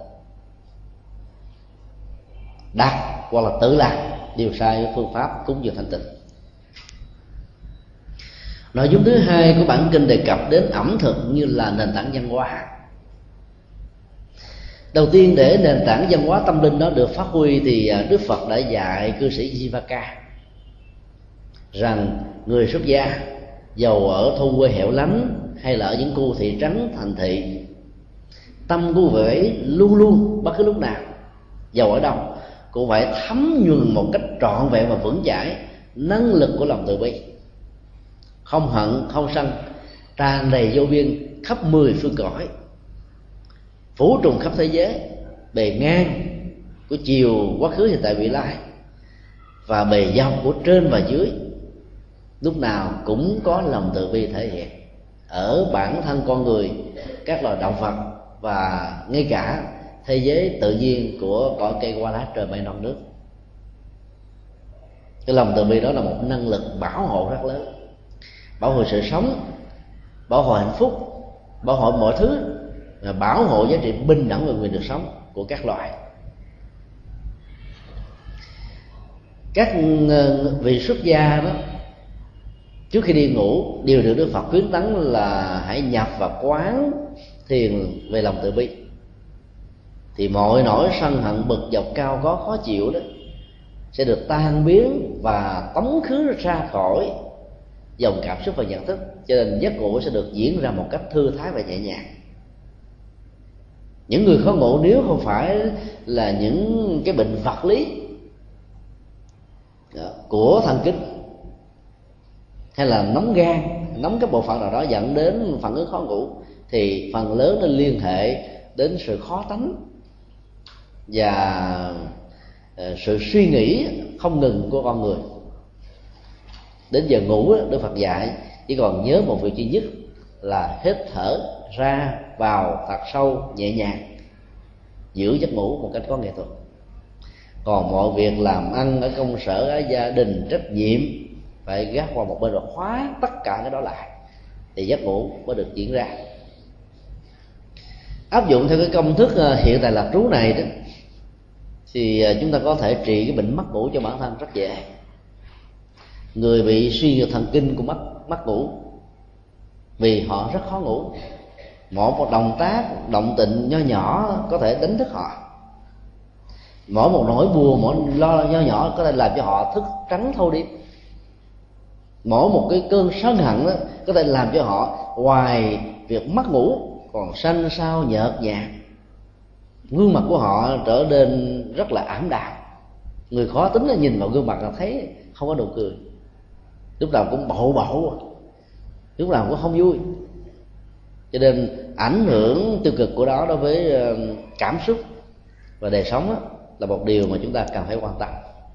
Đặt hoặc là tự làm đều sai với phương pháp cúng dường thanh tịnh. Nội dung thứ hai của bản kinh đề cập đến ẩm thực như là nền tảng văn hóa. Đầu tiên, để nền tảng văn hóa tâm linh đó được phát huy thì Đức Phật đã dạy cư sĩ Jivaka rằng người xuất gia dầu ở thôn quê hẻo lánh hay là ở những khu thị trấn thành thị, tâm của vị ấy luôn luôn bất cứ lúc nào dầu ở đâu cũng phải thấm nhuần một cách trọn vẹn và vững chãi năng lực của lòng từ bi, không hận không sân, tràn đầy vô biên khắp mười phương cõi, phủ trùm khắp thế giới, bề ngang của chiều quá khứ hiện tại vị lai và bề dọc của trên và dưới, lúc nào cũng có lòng từ bi thể hiện ở bản thân con người, các loài động vật và ngay cả thế giới tự nhiên của cỏ cây hoa lá trời mây non nước. Cái lòng từ bi đó là một năng lực bảo hộ rất lớn, bảo hộ sự sống, bảo hộ hạnh phúc, bảo hộ mọi thứ, và bảo hộ giá trị bình đẳng về quyền được sống của các loài. Các vị xuất gia đó trước khi đi ngủ đều được Đức Phật khuyến tấn là hãy nhập và quán thiền về lòng từ bi, thì mọi nỗi sân hận bực dọc cao có khó chịu đó sẽ được tan biến và tống khứ ra khỏi dòng cảm xúc và nhận thức, cho nên giấc ngủ sẽ được diễn ra một cách thư thái và nhẹ nhàng. Những người khó ngủ nếu không phải là những cái bệnh vật lý của thần kinh hay là nóng gan, nóng cái bộ phận nào đó dẫn đến phản ứng khó ngủ, thì phần lớn nó liên hệ đến sự khó tánh và sự suy nghĩ không ngừng của con người. Đến giờ ngủ Đức Phật dạy chỉ còn nhớ một việc duy nhất là hít thở ra vào thật sâu nhẹ nhàng, giữ giấc ngủ một cách có nghệ thuật. Còn mọi việc làm ăn ở công sở, ở gia đình, trách nhiệm phải gác qua một bên và khóa tất cả cái đó lại thì giấc ngủ mới được diễn ra. Áp dụng theo cái công thức hiện tại lạc trú này đó thì chúng ta có thể trị cái bệnh mất ngủ cho bản thân rất dễ. Người bị suy nhược thần kinh cũng mất mất ngủ vì họ rất khó ngủ. Mỗi một động tác, động tịnh nho nhỏ có thể đánh thức họ. Mỗi một nỗi buồn, mỗi lo nho nhỏ có thể làm cho họ thức trắng thâu đêm. Mỗi một cái cơn sân hận đó có thể làm cho họ ngoài việc mất ngủ còn xanh xao nhợt nhạt, gương mặt của họ trở nên rất là ảm đạm. Người khó tính là nhìn vào gương mặt là thấy không có nụ cười, lúc nào cũng bậu bậu, lúc nào cũng không vui. Cho nên ảnh hưởng tiêu cực của đó đối với cảm xúc và đời sống đó, là một điều mà chúng ta cần phải quan tâm.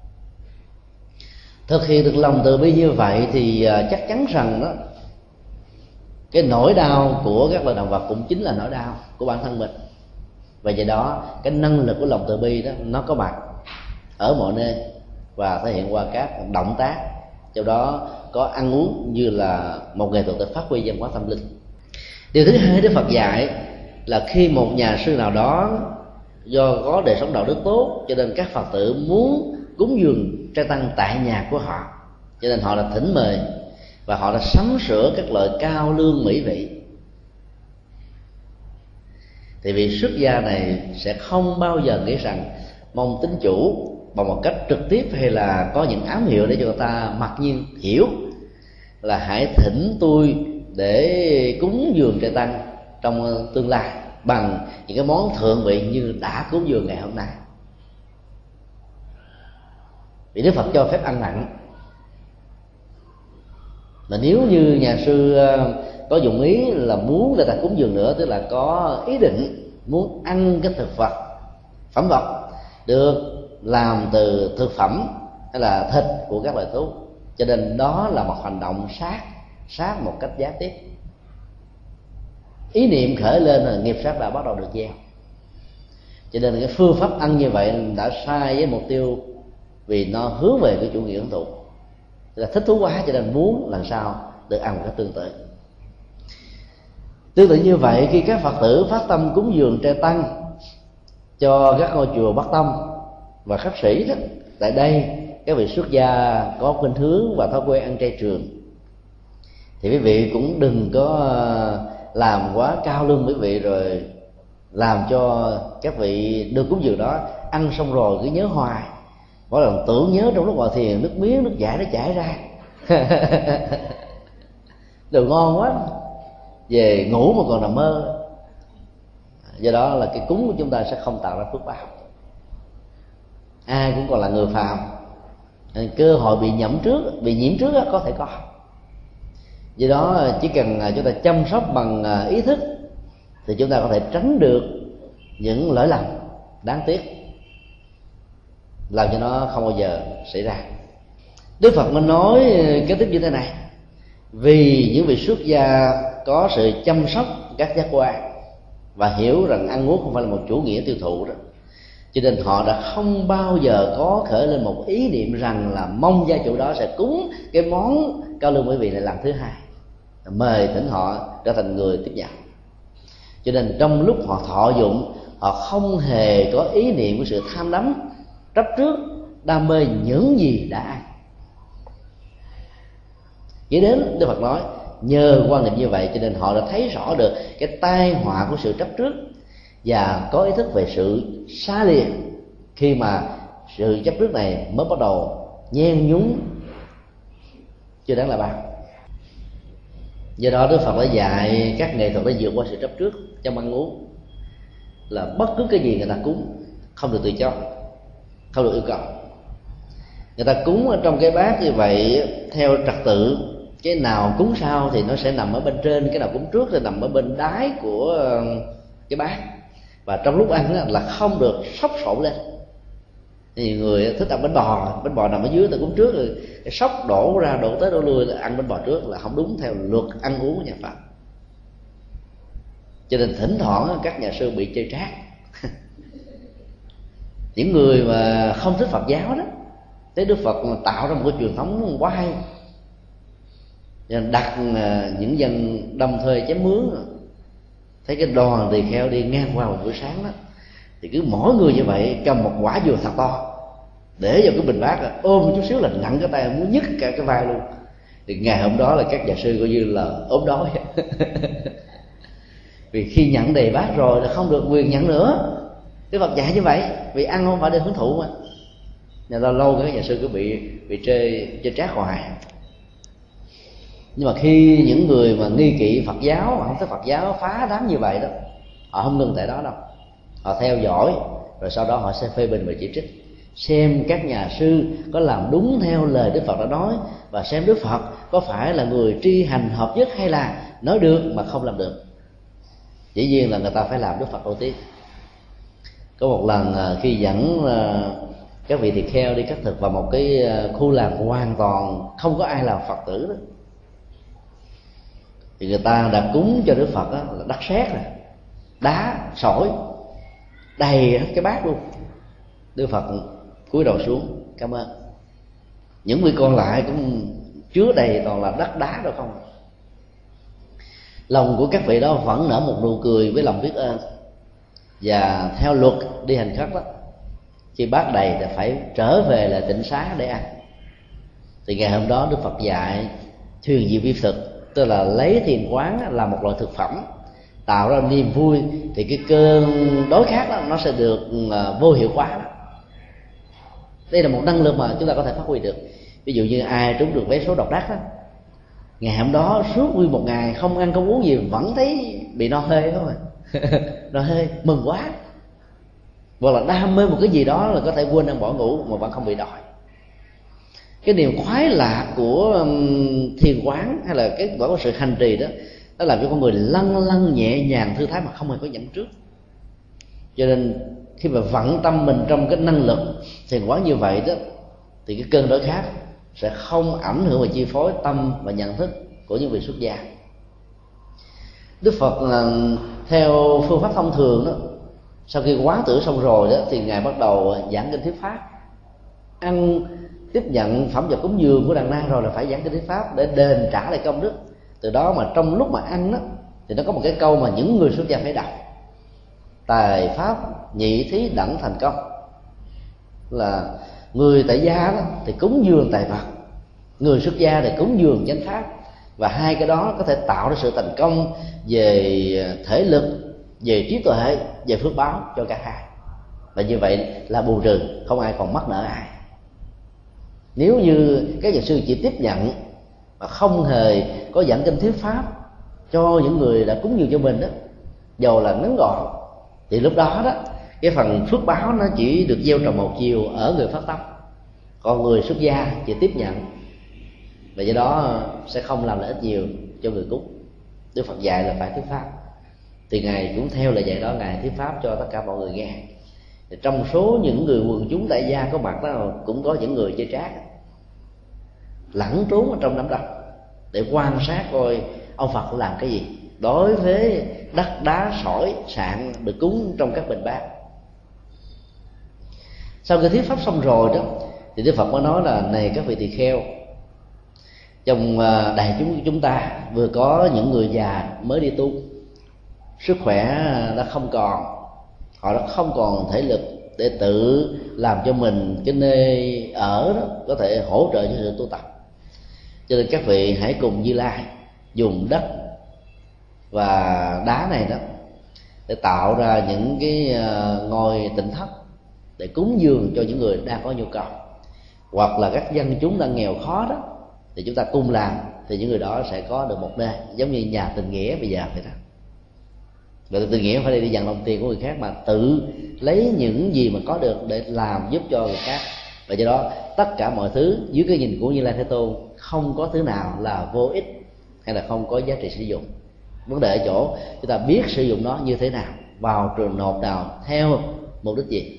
Thực hiện được lòng từ bi như vậy thì chắc chắn rằng đó, cái nỗi đau của các loài động vật cũng chính là nỗi đau của bản thân mình. Và do đó cái năng lực của lòng từ bi đó nó có mặt ở mọi nơi và thể hiện qua các động tác, trong đó có ăn uống như là một nghệ thuật để phát huy văn hóa tâm linh. Điều thứ hai Đức Phật dạy là khi một nhà sư nào đó do có đời sống đạo đức tốt cho nên các Phật tử muốn cúng dường trai tăng tại nhà của họ, cho nên họ là thỉnh mời và họ đã sắm sửa các loại cao lương mỹ vị, thì vị xuất gia này sẽ không bao giờ nghĩ rằng mong tín chủ bằng một cách trực tiếp hay là có những ám hiệu để cho người ta mặc nhiên hiểu là hãy thỉnh tôi để cúng dường trai tăng trong tương lai bằng những cái món thượng vị như đã cúng dường ngày hôm nay. Vì Đức Phật cho phép ăn mặn Mà nếu như nhà sư có dụng ý là muốn người ta cúng dường nữa, tức là có ý định muốn ăn cái thực vật, phẩm vật được làm từ thực phẩm hay là thịt của các loài thú, cho nên đó là một hành động sát sát một cách gián tiếp. Ý niệm khởi lên là nghiệp sát đã bắt đầu được gieo, cho nên cái phương pháp ăn như vậy đã sai với mục tiêu, vì nó hướng về cái chủ nghĩa hưởng thụ, là thích thú quá cho nên muốn làm sao được ăn một cách tương tự. Tương tự như vậy, khi các Phật tử phát tâm cúng dường trai tăng cho các ngôi chùa Bắc Tông và khất sĩ đó, tại đây các vị xuất gia có khuynh hướng và thói quen ăn chay trường, thì quý vị cũng đừng có làm quá cao lương quý vị, rồi làm cho các vị được cúng dường đó ăn xong rồi cứ nhớ hoài, mỗi lần tưởng nhớ trong lúc ngồi thiền nước miếng nước dãi nó chảy ra. Đồ ngon quá, về ngủ mà còn nằm mơ. Do đó là cái cúng của chúng ta sẽ không tạo ra phước báo. Ai cũng còn là người phàm, cơ hội bị nhiễm trước, bị nhiễm trước có thể có. Do đó chỉ cần chúng ta chăm sóc bằng ý thức thì chúng ta có thể tránh được những lỗi lầm đáng tiếc, làm cho nó không bao giờ xảy ra. Đức Phật mới nói cái tiếp như thế này: vì những vị xuất gia có sự chăm sóc các giác quan và hiểu rằng ăn uống không phải là một chủ nghĩa tiêu thụ đó, cho nên họ đã không bao giờ có khởi lên một ý niệm rằng là mong gia chủ đó sẽ cúng cái món cao lương mỹ vị này làm thứ hai, mời thỉnh họ trở thành người tiếp nhận. Cho nên trong lúc họ thọ dụng, họ không hề có ý niệm của sự tham đắm, chấp trước, đam mê những gì đã ăn. Chỉ đến Đức Phật nói nhờ quan niệm như vậy cho nên họ đã thấy rõ được cái tai họa của sự chấp trước và có ý thức về sự xa lìa khi mà sự chấp trước này mới bắt đầu nhen nhúng chưa đáng là bao. Do đó Đức Phật đã dạy các nghệ thuật để vượt qua sự chấp trước trong ăn uống, là bất cứ cái gì người ta cúng không được từ chối, không được yêu cầu. Người ta cúng ở trong cái bát như vậy theo trật tự, cái nào cúng sau thì nó sẽ nằm ở bên trên, cái nào cúng trước thì nằm ở bên đáy của cái bát, và trong lúc ăn là không được xốc xộn lên. Thì người thích ăn bánh bò, bánh bò nằm ở dưới ta cúng trước, rồi cái sóc đổ ra đổ tới đổ lui là ăn bánh bò trước, là không đúng theo luật ăn uống của nhà Phật. Cho nên thỉnh thoảng các nhà sư bị chơi trác. Những người mà không thích Phật giáo đó, thấy Đức Phật tạo ra một cái truyền thống quá hay, đặt những dân đâm thuê chém mướn, thấy cái đoàn tỳ kheo đi ngang qua một buổi sáng đó, thì cứ mỗi người như vậy cầm một quả dừa thật to để vào cái bình bát, ôm một chút xíu là nặng cái tay muốn nhức cả cái vai luôn. Thì ngày hôm đó là các nhà sư coi như là ốm đói. Vì khi nhận đầy bát rồi là không được quyền nhận nữa. Đức Phật dạy như vậy, vì ăn không phải để hưởng thụ mà. Nên lâu lâu các nhà sư cứ bị bị chê chê trác hoài. Nhưng mà khi những người mà nghi kỵ Phật giáo, mà không thích Phật giáo phá đám như vậy đó, họ không ngừng tại đó đâu. Họ theo dõi rồi sau đó họ sẽ phê bình và chỉ trích, xem các nhà sư có làm đúng theo lời Đức Phật đã nói, và xem Đức Phật có phải là người tri hành hợp nhất hay là nói được mà không làm được. Dĩ nhiên là người ta phải làm Đức Phật đầu tiên. Có một lần khi dẫn các vị tỳ kheo đi cắt thực vào một cái khu làng hoàn toàn không có ai làm Phật tử đó, thì người ta đã cúng cho Đức Phật đó, là đất sét này, đá, sỏi đầy cái bát luôn. Đức Phật cúi đầu xuống cảm ơn. Những vị còn lại cũng chứa đầy toàn là đất đá đâu không. Lòng của các vị đó vẫn nở một nụ cười với lòng biết ơn. Và theo luật đi hành khất đó, khi bát đầy thì phải trở về lại tịnh xá để ăn. Thì ngày hôm đó Đức Phật dạy thuyền diệu vi thực, tức là lấy thiền quán là một loại thực phẩm tạo ra niềm vui, thì cái cơn đói khát đó nó sẽ được vô hiệu hóa đó. Đây là một năng lực mà chúng ta có thể phát huy được. Ví dụ như ai trúng được vé số độc đắc đó, ngày hôm đó suốt nguyên một ngày không ăn không uống gì vẫn thấy bị no hơi thôi. No hơi mừng quá, hoặc là đam mê một cái gì đó là có thể quên ăn bỏ ngủ mà vẫn không bị đói. Cái niềm khoái lạc của um, thiền quán hay là cái quả của sự hành trì đó, nó làm cho con người lăn lăn nhẹ nhàng thư thái mà không hề có nhẩm trước. Cho nên khi mà vận tâm mình trong cái năng lực thiền quán như vậy đó, thì cái cơn đói khát sẽ không ảnh hưởng và chi phối tâm và nhận thức của những vị xuất gia. Đức Phật theo phương pháp thông thường đó, sau khi quán tưởng xong rồi đó, thì ngài bắt đầu giảng kinh thuyết pháp. Ăn tiếp nhận phẩm vật cúng dường của đàn na rồi là phải giảng kinh thuyết pháp để đền trả lại công đức. Từ đó mà trong lúc mà ăn đó, thì nó có một cái câu mà những người xuất gia phải đọc: tài pháp nhị thí đẳng thành công. Là người tại gia đó thì cúng dường tài vật, người xuất gia thì cúng dường chánh pháp, và hai cái đó có thể tạo ra sự thành công về thể lực, về trí tuệ, về phước báo cho cả hai. Và như vậy là bù trừ, không ai còn mắc nợ ai. Nếu như các nhà sư chỉ tiếp nhận mà không hề có giảng kinh thuyết pháp cho những người đã cúng dường cho mình đó, dầu là ngắn gọn, thì lúc đó đó cái phần phước báo nó chỉ được gieo trồng một chiều ở người phát tâm, còn người xuất gia chỉ tiếp nhận, và do đó sẽ không làm lợi ích nhiều cho người cúng. Đức Phật dạy là phải thuyết pháp, thì ngài cũng theo lời dạy đó, ngài thuyết pháp cho tất cả mọi người nghe. Thì trong số những người quần chúng tại gia có mặt đó cũng có những người chơi trác, lẩn trốn ở trong đám đông để quan sát coi ông Phật làm cái gì đối với đất đá sỏi sạn được cúng trong các bình bát. Sau khi thuyết pháp xong rồi đó, thì Đức Phật mới nói là: này các vị tỳ kheo, trong đại chúng của chúng ta vừa có những người già mới đi tu, sức khỏe đã không còn, họ đã không còn thể lực để tự làm cho mình cái nơi ở đó có thể hỗ trợ cho sự tu tập. Cho nên các vị hãy cùng Như Lai dùng đất và đá này đó để tạo ra những cái ngôi tịnh thất để cúng dường cho những người đang có nhu cầu, hoặc là các dân chúng đang nghèo khó đó, thì chúng ta cùng làm, thì những người đó sẽ có được một nơi, giống như nhà tình nghĩa bây giờ vậy đó. Và tình nghĩa không phải đi dằn lòng tiền của người khác, mà tự lấy những gì mà có được để làm giúp cho người khác. Và do đó tất cả mọi thứ dưới cái nhìn của Như Lai Thế Tôn không có thứ nào là vô ích hay là không có giá trị sử dụng. Vấn đề ở chỗ chúng ta biết sử dụng nó như thế nào, vào trường nộp nào, theo mục đích gì.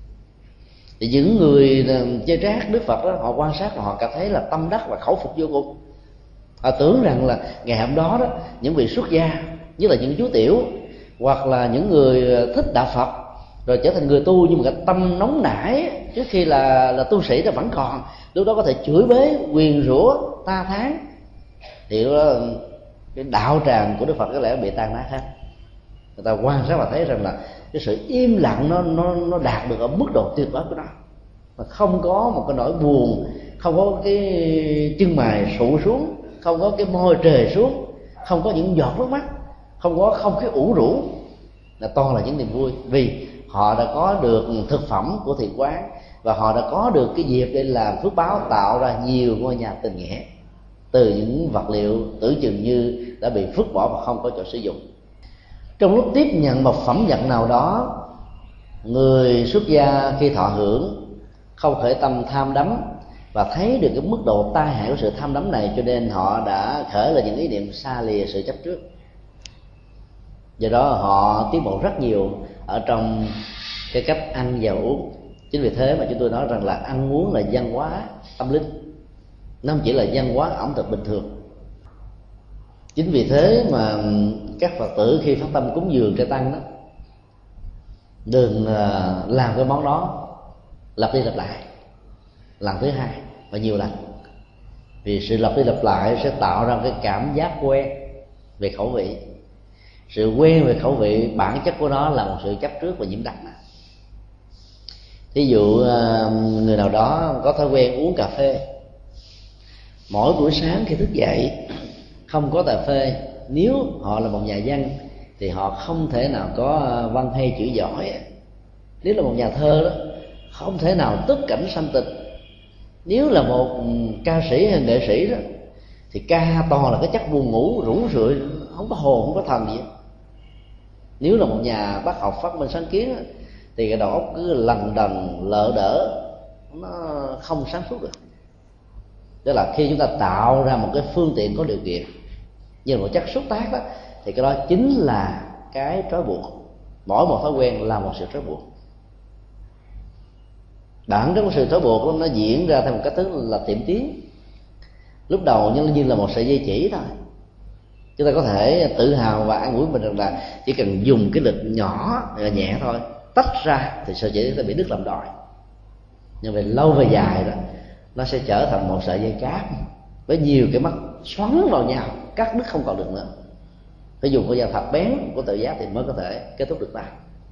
Thì những người chơi trác Đức Phật đó, họ quan sát và họ cảm thấy là tâm đắc và khẩu phục vô cùng. Họ tưởng rằng là ngày hôm đó đó, những vị xuất gia, nhất là những chú tiểu, hoặc là những người thích đạo Phật rồi trở thành người tu, nhưng mà cái tâm nóng nảy trước khi là là tu sĩ nó vẫn còn, lúc đó có thể chửi bới, nguyền rủa, ta thán, thì đó, cái đạo tràng của Đức Phật có lẽ bị tan nát hết. Người ta quan sát và thấy rằng là cái sự im lặng nó nó nó đạt được ở mức độ tuyệt đối của nó, mà không có một cái nỗi buồn, không có cái chân mày sụ xuống, không có cái môi trề xuống, không có những giọt nước mắt, không có không khí ủ rũ, là toàn là những niềm vui, vì họ đã có được thực phẩm của thiền quán và họ đã có được cái dịp để làm phước báo, tạo ra nhiều ngôi nhà tình nghĩa từ những vật liệu tưởng chừng như đã bị vứt bỏ và không có chỗ sử dụng. Trong lúc tiếp nhận một phẩm vật nào đó, người xuất gia khi thọ hưởng không khởi tâm tham đắm và thấy được cái mức độ tai hại của sự tham đắm này, cho nên họ đã khởi lên những ý niệm xa lìa sự chấp trước. Do đó họ tiến bộ rất nhiều ở trong cái cách ăn và uống. Chính vì thế mà chúng tôi nói rằng là ăn uống là văn hóa tâm linh, nó không chỉ là văn hóa ẩm thực bình thường. Chính vì thế mà các Phật tử khi phát tâm cúng dường trai tăng đó, đừng làm cái món đó lặp đi lặp lại lần thứ hai và nhiều lần, vì sự lặp đi lặp lại sẽ tạo ra cái cảm giác quen về khẩu vị. Sự quen về khẩu vị bản chất của nó là một sự chấp trước và nhiễm độc. Thí dụ người nào đó có thói quen uống cà phê, mỗi buổi sáng khi thức dậy không có cà phê, nếu họ là một nhà văn thì họ không thể nào có văn hay chữ giỏi. Nếu là một nhà thơ đó, không thể nào tức cảnh sanh tình. Nếu là một ca sĩ hay nghệ sĩ đó, thì ca to là cái chất buồn ngủ rủ rượi, không có hồn, không có thần gì. Nếu là một nhà bác học phát minh sáng kiến đó, thì cái đầu óc cứ lằn đần lợ đỡ, nó không sáng suốt được. Tức là khi chúng ta tạo ra một cái phương tiện có điều kiện như là một chất xúc tác đó, thì cái đó chính là cái trói buộc. Mỗi một thói quen là một sự trói buộc. Bản chất của sự trói buộc nó diễn ra theo một cách thức là tiệm tiến. Lúc đầu như, như là một sợi dây chỉ thôi. Chúng ta có thể tự hào và an ủi mình rằng là chỉ cần dùng cái lực nhỏ nhẹ thôi, tách ra thì sợi chỉ sẽ bị đứt làm đôi. Nhưng về lâu về dài đó, nó sẽ trở thành một sợi dây cáp với nhiều cái mắt xoắn vào nhau, cắt đứt không còn được nữa. Phải dùng con dao thật bén của tự giác thì mới có thể kết thúc được ta.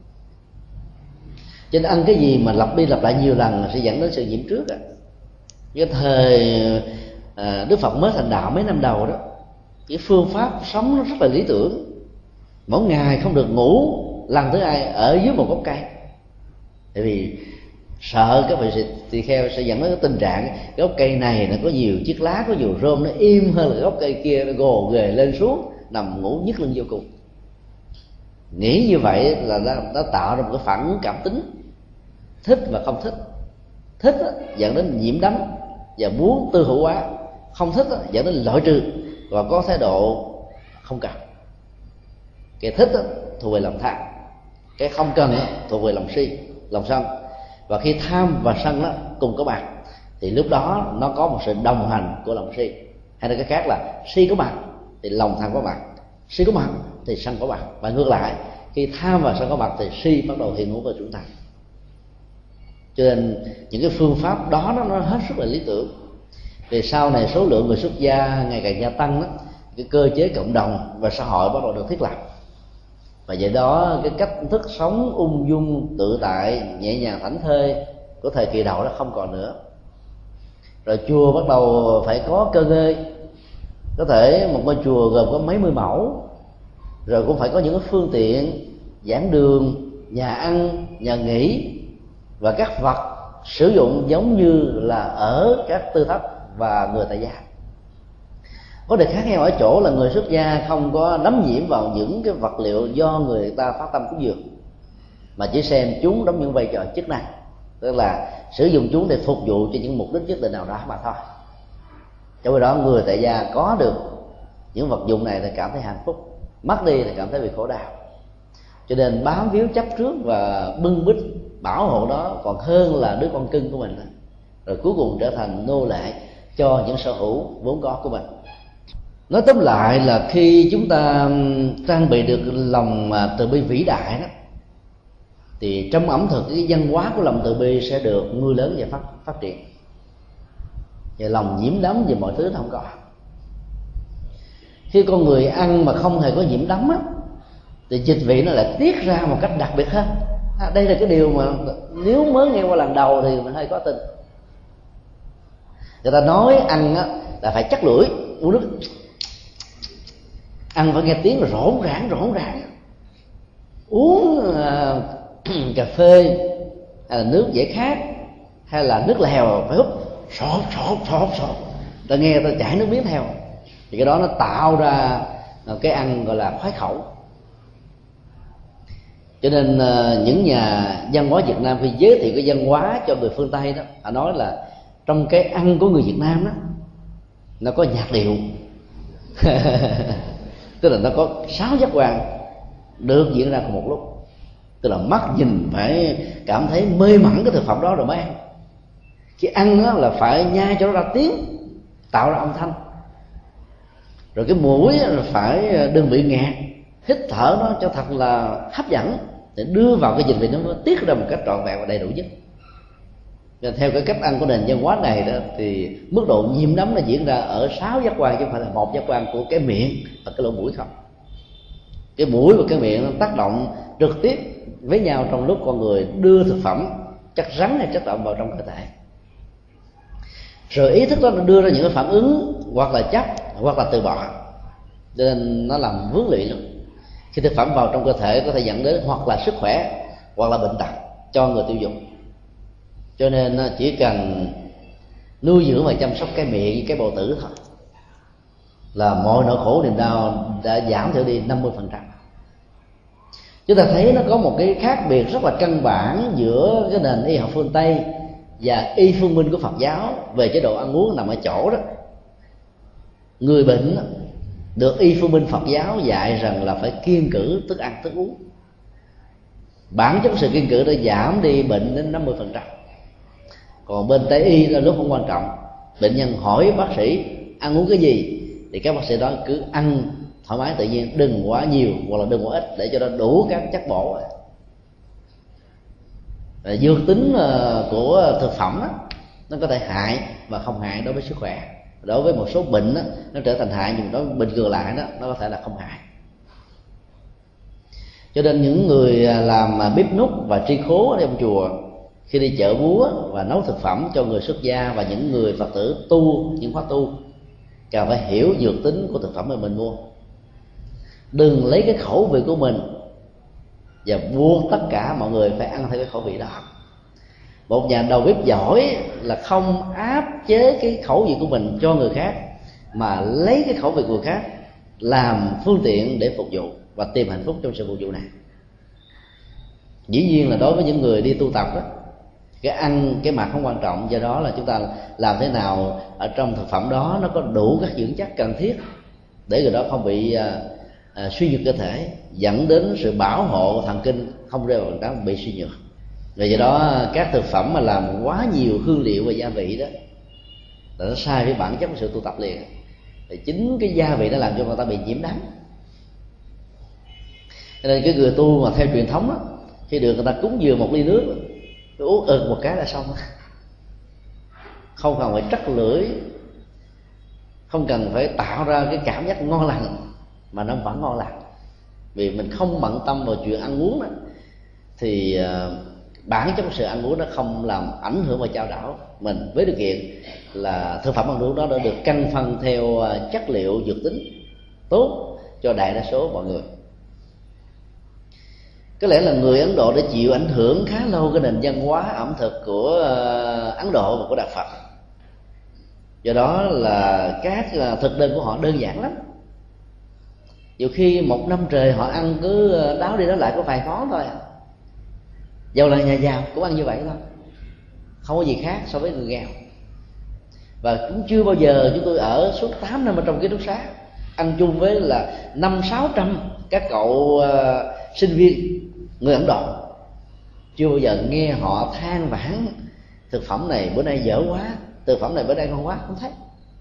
Cho nên ăn cái gì mà lặp đi lặp lại nhiều lần sẽ dẫn đến sự nhiễm trước á. Cái thời à, Đức Phật mới thành đạo mấy năm đầu đó, cái phương pháp sống nó rất là lý tưởng. Mỗi ngày không được ngủ lần thứ hai ở dưới một gốc cây, tại vì sợ các vị tỳ kheo sẽ dẫn đến cái tình trạng gốc cây này nó có nhiều chiếc lá, có nhiều rơm, nó im hơn là gốc cây kia, nó gồ ghề lên xuống, nằm ngủ nhức lưng vô cùng. Nghĩ như vậy là nó, nó tạo ra một cái phản ứng cảm tính, thích và không thích. Thích dẫn đến nhiễm đắm và muốn tư hữu hóa, không thích dẫn đến loại trừ và có thái độ không cần. Cái thích thuộc về lòng tham, cái không cần thuộc về lòng si, lòng sân. Và khi tham và sân đó cùng có mặt thì lúc đó nó có một sự đồng hành của lòng si. Hay nói cái khác là si có mặt thì lòng tham có mặt, si có mặt thì sân có mặt, và ngược lại, khi tham và sân có mặt thì si bắt đầu hiện hữu với chúng ta. Cho nên những cái phương pháp đó nó, nó hết sức là lý tưởng. Vì sau này số lượng người xuất gia ngày càng gia tăng đó, cái cơ chế cộng đồng và xã hội bắt đầu được thiết lập, và vậy đó cái cách thức sống ung dung tự tại nhẹ nhàng thảnh thơi của thời kỳ đầu đó không còn nữa. Rồi chùa bắt đầu phải có cơ ngơi, có thể một ngôi chùa gồm có mấy mươi mẫu, rồi cũng phải có những cái phương tiện giảng đường, nhà ăn, nhà nghỉ và các vật sử dụng giống như là ở các tư thất và người tại gia. Có điều khác nhau ở chỗ là người xuất gia không có đắm nhiễm vào những cái vật liệu do người ta phát tâm cúng dường, mà chỉ xem chúng đóng những vai trò chức năng, tức là sử dụng chúng để phục vụ cho những mục đích nhất định nào đó mà thôi. Cho nên đó người tại gia có được những vật dụng này thì cảm thấy hạnh phúc, mất đi thì cảm thấy bị khổ đau. Cho nên bám víu chấp trước và bưng bít bảo hộ đó còn hơn là đứa con cưng của mình, rồi cuối cùng trở thành nô lệ cho những sở hữu vốn có của mình. Nói tóm lại là khi chúng ta trang bị được lòng từ bi vĩ đại đó, thì trong ẩm thực cái văn hóa của lòng từ bi sẽ được nuôi lớn và phát phát triển. Và lòng nhiễm đắm về mọi thứ không có. Khi con người ăn mà không hề có nhiễm đắm á, thì dịch vị nó lại tiết ra một cách đặc biệt hơn. À, đây là cái điều mà nếu mới nghe qua lần đầu thì mình hơi có tin. Người ta nói ăn á là phải chắc lưỡi, uống nước ăn phải nghe tiếng là rỗn rãng rỗn rãng. Uống uh, cà phê hay là nước giải khát hay là nước lèo phải hút sọt sọt sọt sọt, ta nghe ta chảy nước miếng theo, thì cái đó nó tạo ra cái ăn gọi là khoái khẩu. Cho nên uh, những nhà văn hóa Việt Nam khi giới thiệu cái văn hóa cho người phương Tây đó, họ nói là trong cái ăn của người Việt Nam đó nó có nhạc điệu tức là nó có sáu giác quan được diễn ra cùng một lúc. Tức là mắt nhìn phải cảm thấy mê mẩn cái thực phẩm đó rồi mới ăn. Khi ăn đó là phải nhai cho nó ra tiếng, tạo ra âm thanh. Rồi cái mũi là phải đừng bị ngạt, hít thở nó cho thật là hấp dẫn để đưa vào cái dịch vị nó tiết ra một cách trọn vẹn và đầy đủ nhất. Và theo cái cách ăn của nền văn hóa này đó, thì mức độ nhiễm đắm nó diễn ra ở sáu giác quan chứ không phải là một giác quan của cái miệng và cái lỗ mũi không. Cái mũi và cái miệng nó tác động trực tiếp với nhau trong lúc con người đưa thực phẩm chất rắn hay chất đạm vào trong cơ thể. Rồi ý thức đó nó đưa ra những cái phản ứng hoặc là chấp hoặc là từ bỏ, cho nên nó làm vướng lụy lắm. Khi thực phẩm vào trong cơ thể có thể dẫn đến hoặc là sức khỏe hoặc là bệnh tật cho người tiêu dùng. Cho nên chỉ cần nuôi dưỡng và chăm sóc cái miệng, cái bào tử thôi là mọi nỗi khổ niềm đau đã giảm thiểu đi năm mươi phần trăm. Chúng ta thấy nó có một cái khác biệt rất là căn bản giữa cái nền y học phương Tây và y phương minh của Phật giáo về chế độ ăn uống nằm ở chỗ đó, người bệnh được y phương minh Phật giáo dạy rằng là phải kiêng cữ thức ăn thức uống. Bản chất sự kiêng cữ đã giảm đi bệnh đến năm mươi phần trăm. Còn bên Tây y là lúc không quan trọng, bệnh nhân hỏi bác sĩ ăn uống cái gì thì các bác sĩ đó cứ ăn thoải mái tự nhiên, đừng quá nhiều hoặc là đừng quá ít, để cho nó đủ các chất bổ. Dược tính của thực phẩm đó, nó có thể hại và không hại đối với sức khỏe. Đối với một số bệnh đó, nó trở thành hại, nhưng đối với bệnh ngược lại đó, nó có thể là không hại. Cho nên những người làm bếp núc và tri khố ở trong chùa, khi đi chợ búa và nấu thực phẩm cho người xuất gia và những người Phật tử tu những khóa tu, cần phải hiểu dược tính của thực phẩm mà mình mua. Đừng lấy cái khẩu vị của mình và buộc tất cả mọi người phải ăn theo cái khẩu vị đó. Một nhà đầu bếp giỏi là không áp chế cái khẩu vị của mình cho người khác, mà lấy cái khẩu vị của người khác làm phương tiện để phục vụ và tìm hạnh phúc trong sự phục vụ này. Dĩ nhiên là đối với những người đi tu tập đó, cái ăn cái mặt không quan trọng, do đó là chúng ta làm thế nào ở trong thực phẩm đó nó có đủ các dưỡng chất cần thiết để người đó không bị à, à, suy nhược cơ thể, dẫn đến sự bảo hộ thần kinh không rơi vào tình trạng bị suy nhược. Vì vậy đó các thực phẩm mà làm quá nhiều hương liệu và gia vị đó là nó sai với bản chất của sự tu tập liền. Thì chính cái gia vị nó làm cho người ta bị nhiễm đắng. Cho nên cái người tu mà theo truyền thống đó, khi được người ta cúng dường một ly nước, cứ uống ực một cái là xong, không cần phải trắc lưỡi, không cần phải tạo ra cái cảm giác ngon lành, mà nó vẫn ngon lành. Vì mình không bận tâm vào chuyện ăn uống đó, thì bản chất của sự ăn uống nó không làm ảnh hưởng và chao đảo mình, với điều kiện là thực phẩm ăn uống đó đã được căn phân theo chất liệu dược tính tốt cho đại đa số mọi người. Có lẽ là người Ấn Độ đã chịu ảnh hưởng khá lâu cái nền văn hóa ẩm thực của Ấn Độ và của Đạo Phật. Do đó là các thực đơn của họ đơn giản lắm. Nhiều khi một năm trời họ ăn cứ đáo đi đáo lại có vài món thôi. Dầu là nhà giàu cũng ăn như vậy thôi, không có gì khác so với người nghèo. Và cũng chưa bao giờ chúng tôi ở suốt tám năm ở trong ký túc xá ăn chung với là năm sáu trăm các cậu uh, sinh viên người Ấn Độ, chưa bao giờ nghe họ than vãn thực phẩm này bữa nay dở quá, thực phẩm này bữa nay ngon quá, không thấy.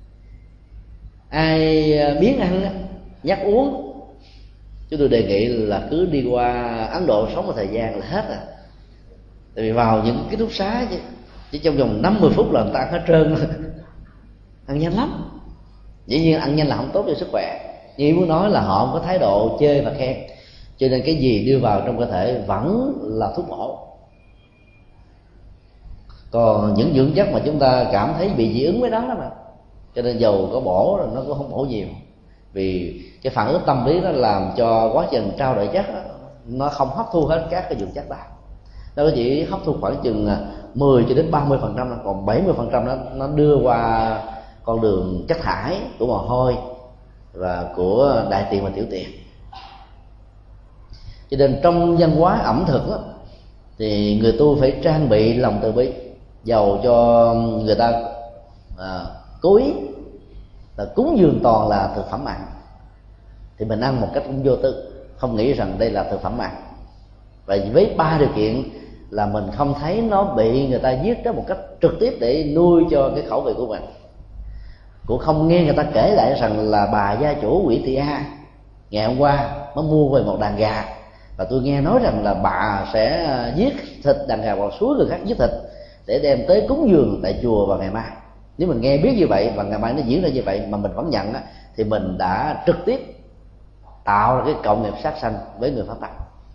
Ai biến ăn nhắc uống, chúng tôi đề nghị là cứ đi qua Ấn Độ sống một thời gian là hết à. Tại vì vào những ký túc xá chứ, chỉ trong vòng năm mươi phút là người ta ăn hết trơn rồi. Ăn nhanh lắm. Dĩ nhiên ăn nhanh là không tốt cho sức khỏe, nhưng muốn nói là họ không có thái độ chê và khen. Cho nên cái gì đưa vào trong cơ thể vẫn là thuốc bổ. Còn những dưỡng chất mà chúng ta cảm thấy bị dị ứng với đó đó mà, cho nên dầu có bổ rồi nó cũng không bổ nhiều. Vì cái phản ứng tâm lý nó làm cho quá trình trao đổi chất đó, nó không hấp thu hết các cái dưỡng chất đó. Nó chỉ hấp thu khoảng chừng mười cho đến ba mươi phần trăm, còn bảy mươi phần trăm nó nó đưa qua con đường chất thải của mồ hôi và của đại tiện và tiểu tiện. Cho nên trong văn hóa ẩm thực đó, thì người tu phải trang bị lòng từ bi, dầu cho người ta à, cố ý là cúng dường toàn là thực phẩm mặn, thì mình ăn một cách cũng vô tư, không nghĩ rằng đây là thực phẩm mặn. Và với ba điều kiện là mình không thấy nó bị người ta giết đó một cách trực tiếp để nuôi cho cái khẩu vị của mình, cũng không nghe người ta kể lại rằng là bà gia chủ Quỷ Tị A ngày hôm qua mới mua về một đàn gà, và tôi nghe nói rằng là bà sẽ giết thịt đàn gà hoặc suối người khác giết thịt để đem tới cúng dường tại chùa vào ngày mai. Nếu mình nghe biết như vậy và ngày mai nó diễn ra như vậy mà mình vẫn nhận á, thì mình đã trực tiếp tạo ra cái cộng nghiệp sát sanh với người phát tâm,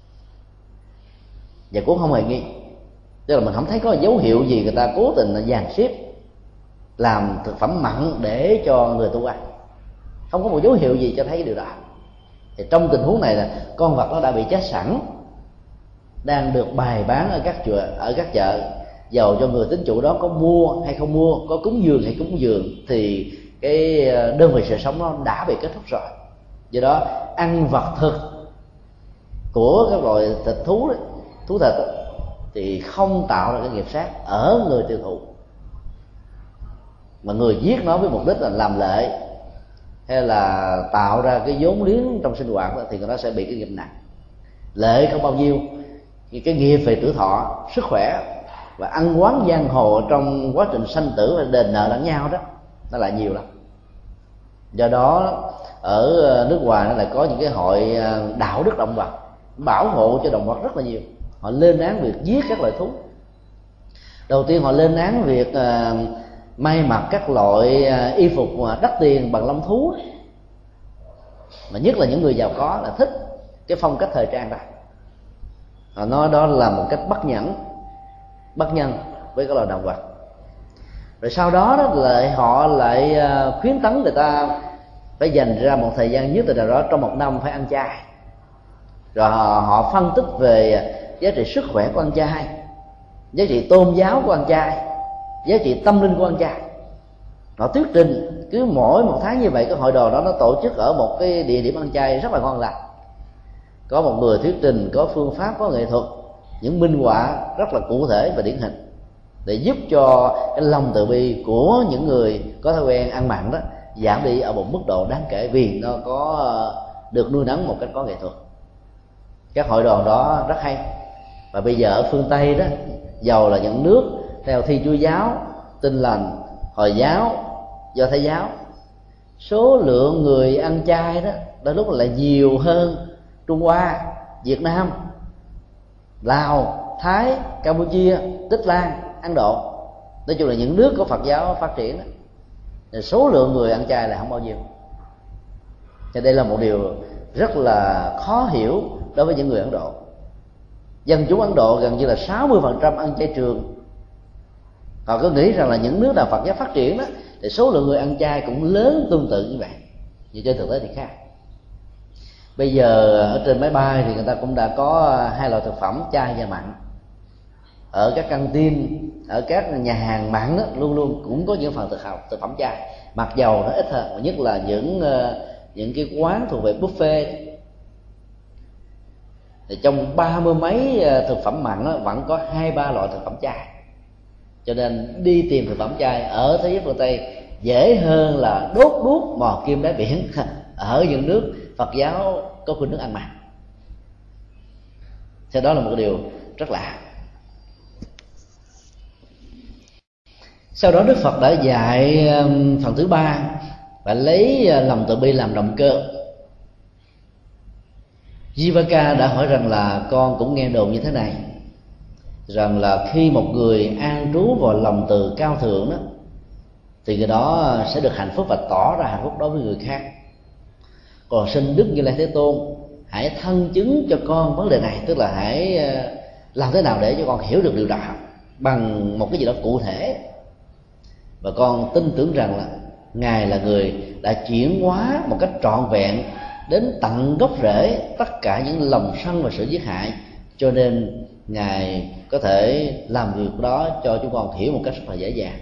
và cũng không hề nghi. Tức là mình không thấy có dấu hiệu gì người ta cố tình là dàn xếp làm thực phẩm mặn để cho người tu ăn, không có một dấu hiệu gì cho thấy cái điều đó. Thì trong tình huống này là con vật nó đã bị chết sẵn, đang được bày bán ở các chùa, ở các chợ, dầu cho người tín chủ đó có mua hay không mua, có cúng dường hay cúng dường, thì cái đơn vị sự sống nó đã bị kết thúc rồi. Do đó ăn vật thực của các loại thịt thú đấy, thú thịt đó, thì không tạo ra cái nghiệp sát ở người tiêu thụ, mà người giết nó với mục đích là làm lợi hay là tạo ra cái vốn liếng trong sinh hoạt đó, thì nó sẽ bị cái nghiệp nặng. Lợi không bao nhiêu, nhưng cái nghiệp về tuổi thọ, sức khỏe và ăn quán giang hồ trong quá trình sanh tử và đền nợ lẫn nhau đó, nó lại nhiều lắm. Do đó ở nước ngoài nó lại có những cái hội đạo đức động vật, bảo hộ cho động vật rất là nhiều. Họ lên án việc giết các loài thú. Đầu tiên họ lên án việc uh, may mặc các loại uh, y phục đắt tiền bằng lông thú, mà nhất là những người giàu có là thích cái phong cách thời trang đó. Họ nói đó là một cách bất nhẫn, bất nhân với các loài động vật. Rồi sau đó đó lại họ lại uh, khuyến tấn người ta phải dành ra một thời gian nhất định nào đó trong một năm phải ăn chay. Rồi họ, họ phân tích về giá trị sức khỏe của ăn chay, giá trị tôn giáo của ăn chay, giá trị tâm linh của ăn chay. Họ thuyết trình cứ mỗi một tháng như vậy, cái hội đoàn đó nó tổ chức ở một cái địa điểm ăn chay rất là ngon lành. Có một người thuyết trình, có phương pháp, có nghệ thuật, những minh họa rất là cụ thể và điển hình, để giúp cho cái lòng từ bi của những người có thói quen ăn mặn đó giảm đi ở một mức độ đáng kể, vì nó có được nuôi nấng một cách có nghệ thuật. Các hội đoàn đó rất hay. Và bây giờ ở phương Tây đó, dầu là những nước theo Thiên Chúa giáo, Tin Lành, Hồi giáo, Do Thái giáo, số lượng người ăn chay đó đôi lúc là nhiều hơn Trung Hoa, Việt Nam, Lào, Thái, Campuchia, Tích Lan, Ấn Độ. Nói chung là những nước có Phật giáo phát triển đó, thì số lượng người ăn chay là không bao nhiêu. Thì đây là một điều rất là khó hiểu đối với những người Ấn Độ. Dân chúng Ấn Độ gần như là sáu mươi phần trăm ăn chay trường. Họ cứ nghĩ rằng là những nước nào Phật giáo phát triển đó thì số lượng người ăn chay cũng lớn tương tự như vậy, nhưng trên thực tế thì khác. Bây giờ ở trên máy bay thì người ta cũng đã có hai loại thực phẩm chay và mặn. Ở các căng tin, ở các nhà hàng mặn đó luôn luôn cũng có những phần thực phẩm thực phẩm chay, mặc dầu nó ít hơn, nhất là những những cái quán thuộc về buffet. Thì trong ba mươi mấy thực phẩm mặn đó, vẫn có hai ba loại thực phẩm chay. Cho nên đi tìm thực phẩm chay ở thế giới phương Tây dễ hơn là đốt đuốc mò kim đáy biển ở những nước Phật giáo có khuynh hướng ăn mặn. Thế đó là một điều rất lạ. Sau đó Đức Phật đã dạy phần thứ ba, phải lấy lòng từ bi làm động cơ. Jivaka đã hỏi rằng là con cũng nghe đồn như thế này, rằng là khi một người an trú vào lòng từ cao thượng đó, thì người đó sẽ được hạnh phúc và tỏ ra hạnh phúc đối với người khác. Còn xin Đức Như Lai Thế Tôn hãy thân chứng cho con vấn đề này, tức là hãy làm thế nào để cho con hiểu được điều đó bằng một cái gì đó cụ thể. Và con tin tưởng rằng là Ngài là người đã chuyển hóa một cách trọn vẹn đến tận gốc rễ tất cả những lòng sân và sự giết hại, cho nên Ngài có thể làm việc đó cho chúng con hiểu một cách rất là dễ dàng.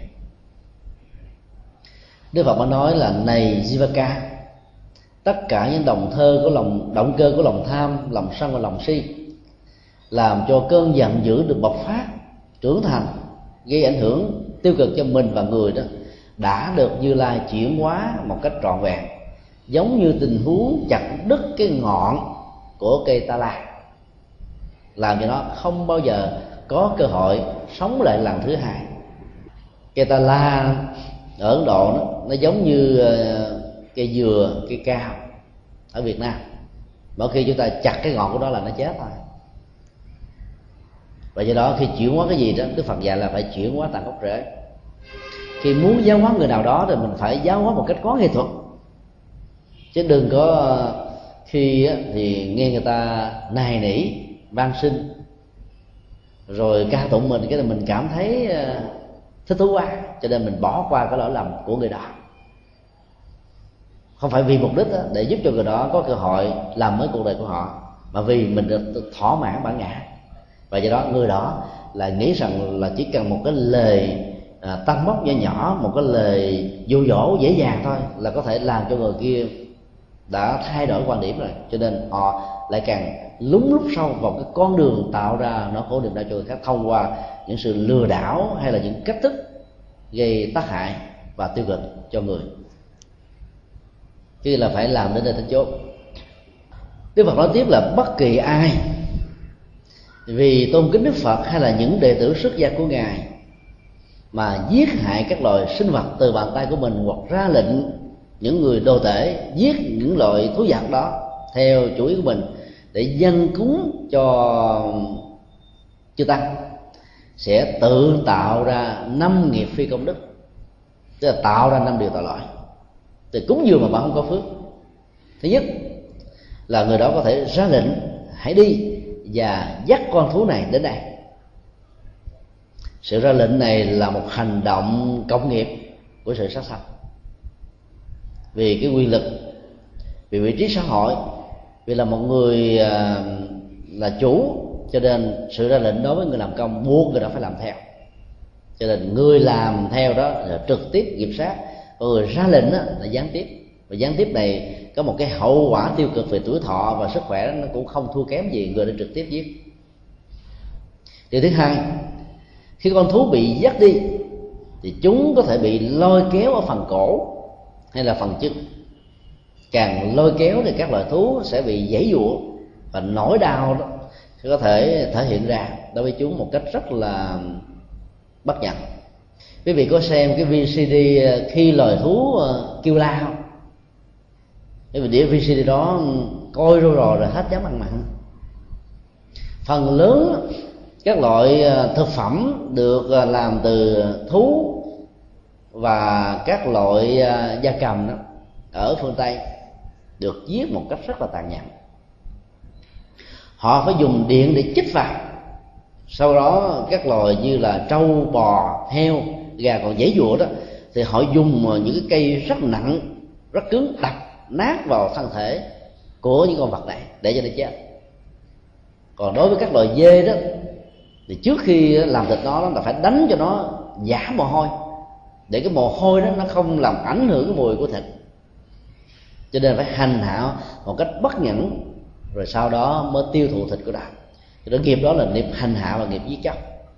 Đức Phật mới nói là: này Jivaka, tất cả những động thơ của lòng động cơ của lòng tham, lòng sân và lòng si làm cho cơn giận dữ được bộc phát, trưởng thành, gây ảnh hưởng tiêu cực cho mình và người đó, đã được Như Lai chuyển hóa một cách trọn vẹn, giống như tình huống chặt đứt cái ngọn của cây ta la, làm cho nó không bao giờ có cơ hội sống lại lần thứ hai. Cây ta la ở Ấn Độ nó, nó giống như cây dừa, cây cao ở Việt Nam. Mỗi khi chúng ta chặt cái ngọn của nó là nó chết thôi. Và do đó khi chuyển hóa cái gì đó, Đức Phật dạy là phải chuyển hóa tận gốc rễ. Khi muốn giáo hóa người nào đó thì mình phải giáo hóa một cách có nghệ thuật, chứ đừng có khi thì nghe người ta nài nỉ van xin rồi ca tụng mình, cái là mình cảm thấy thích thú quá, cho nên mình bỏ qua cái lỗi lầm của người đó. Không phải vì mục đích đó, để giúp cho người đó có cơ hội làm mới cuộc đời của họ, mà vì mình được thỏa mãn bản ngã. Và do đó người đó là nghĩ rằng là chỉ cần một cái lời à, tăng bốc nhỏ nhỏ, một cái lời dụ dỗ dễ dàng thôi là có thể làm cho người kia đã thay đổi quan điểm rồi, cho nên họ lại càng lún lút sâu vào cái con đường tạo ra nó khổ niềm đau cho người khác thông qua những sự lừa đảo hay là những cách thức gây tác hại và tiêu cực cho người. Chứ là phải làm đến nơi đến chốn. Đức Phật nói tiếp là bất kỳ ai vì tôn kính Đức Phật hay là những đệ tử xuất gia của Ngài mà giết hại các loài sinh vật từ bàn tay của mình, hoặc ra lệnh những người đồ tể giết những loại thú vật đó theo chủ ý của mình để dâng cúng cho chư tăng, sẽ tự tạo ra năm nghiệp phi công đức, tức là tạo ra năm điều tội lỗi. Thì cúng dường mà bạn không có phước. Thứ nhất là người đó có thể ra lệnh hãy đi và dắt con thú này đến đây. Sự ra lệnh này là một hành động cộng nghiệp của sự sát sanh, vì cái quyền lực, vì vị trí xã hội, vì là một người là chủ, cho nên sự ra lệnh đối với người làm công buộc người đó phải làm theo. Cho nên người làm theo đó là trực tiếp nghiệp sát, còn người ra lệnh đó là gián tiếp. Và gián tiếp này có một cái hậu quả tiêu cực về tuổi thọ và sức khỏe, nó cũng không thua kém gì người đã trực tiếp giết. Điều thứ hai, khi con thú bị dắt đi thì chúng có thể bị lôi kéo ở phần cổ hay là phần chân. Càng lôi kéo thì các loài thú sẽ bị giãy giụa, và nỗi đau đó có thể thể hiện ra đối với chúng một cách rất là bất nhận. Quý vị có xem cái vê xê đê khi loài thú kêu la không? Cái đĩa vê xê đê đó coi rồi rồi rồi hết dám ăn mặn. Phần lớn các loại thực phẩm được làm từ thú và các loại gia cầm đó ở phương Tây được giết một cách rất là tàn nhẫn. Họ phải dùng điện để chích vào, sau đó các loài như là trâu, bò, heo, gà còn dễ dụa đó thì họ dùng những cái cây rất nặng, rất cứng đập nát vào thân thể của những con vật này để cho nó chết. Còn đối với các loài dê đó thì trước khi làm thịt nó là phải đánh cho nó giả mồ hôi, để cái mồ hôi đó nó không làm ảnh hưởng cái mùi của thịt. Cho nên phải hành hạ một cách bất nhẫn, rồi sau đó mới tiêu thụ thịt của nó. Cái nghiệp đó là nghiệp hành hạ và nghiệp giết chóc.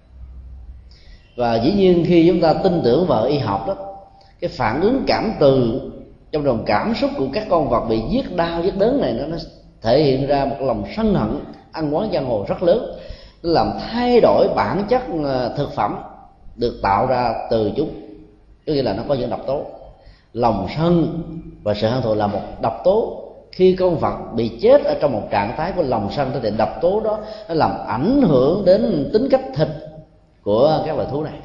Và dĩ nhiên khi chúng ta tin tưởng vào y học đó, cái phản ứng cảm từ trong dòng cảm xúc của các con vật bị giết đau giết đớn này, nó thể hiện ra một lòng sân hận ăn quán giang hồ rất lớn. Nó làm thay đổi bản chất thực phẩm được tạo ra từ chúng, có nghĩa là nó có những độc tố. Lòng sân và sự hận thù là một độc tố. Khi con vật bị chết ở trong một trạng thái của lòng sân thì độc tố đó nó làm ảnh hưởng đến tính cách thịt của các loài thú này.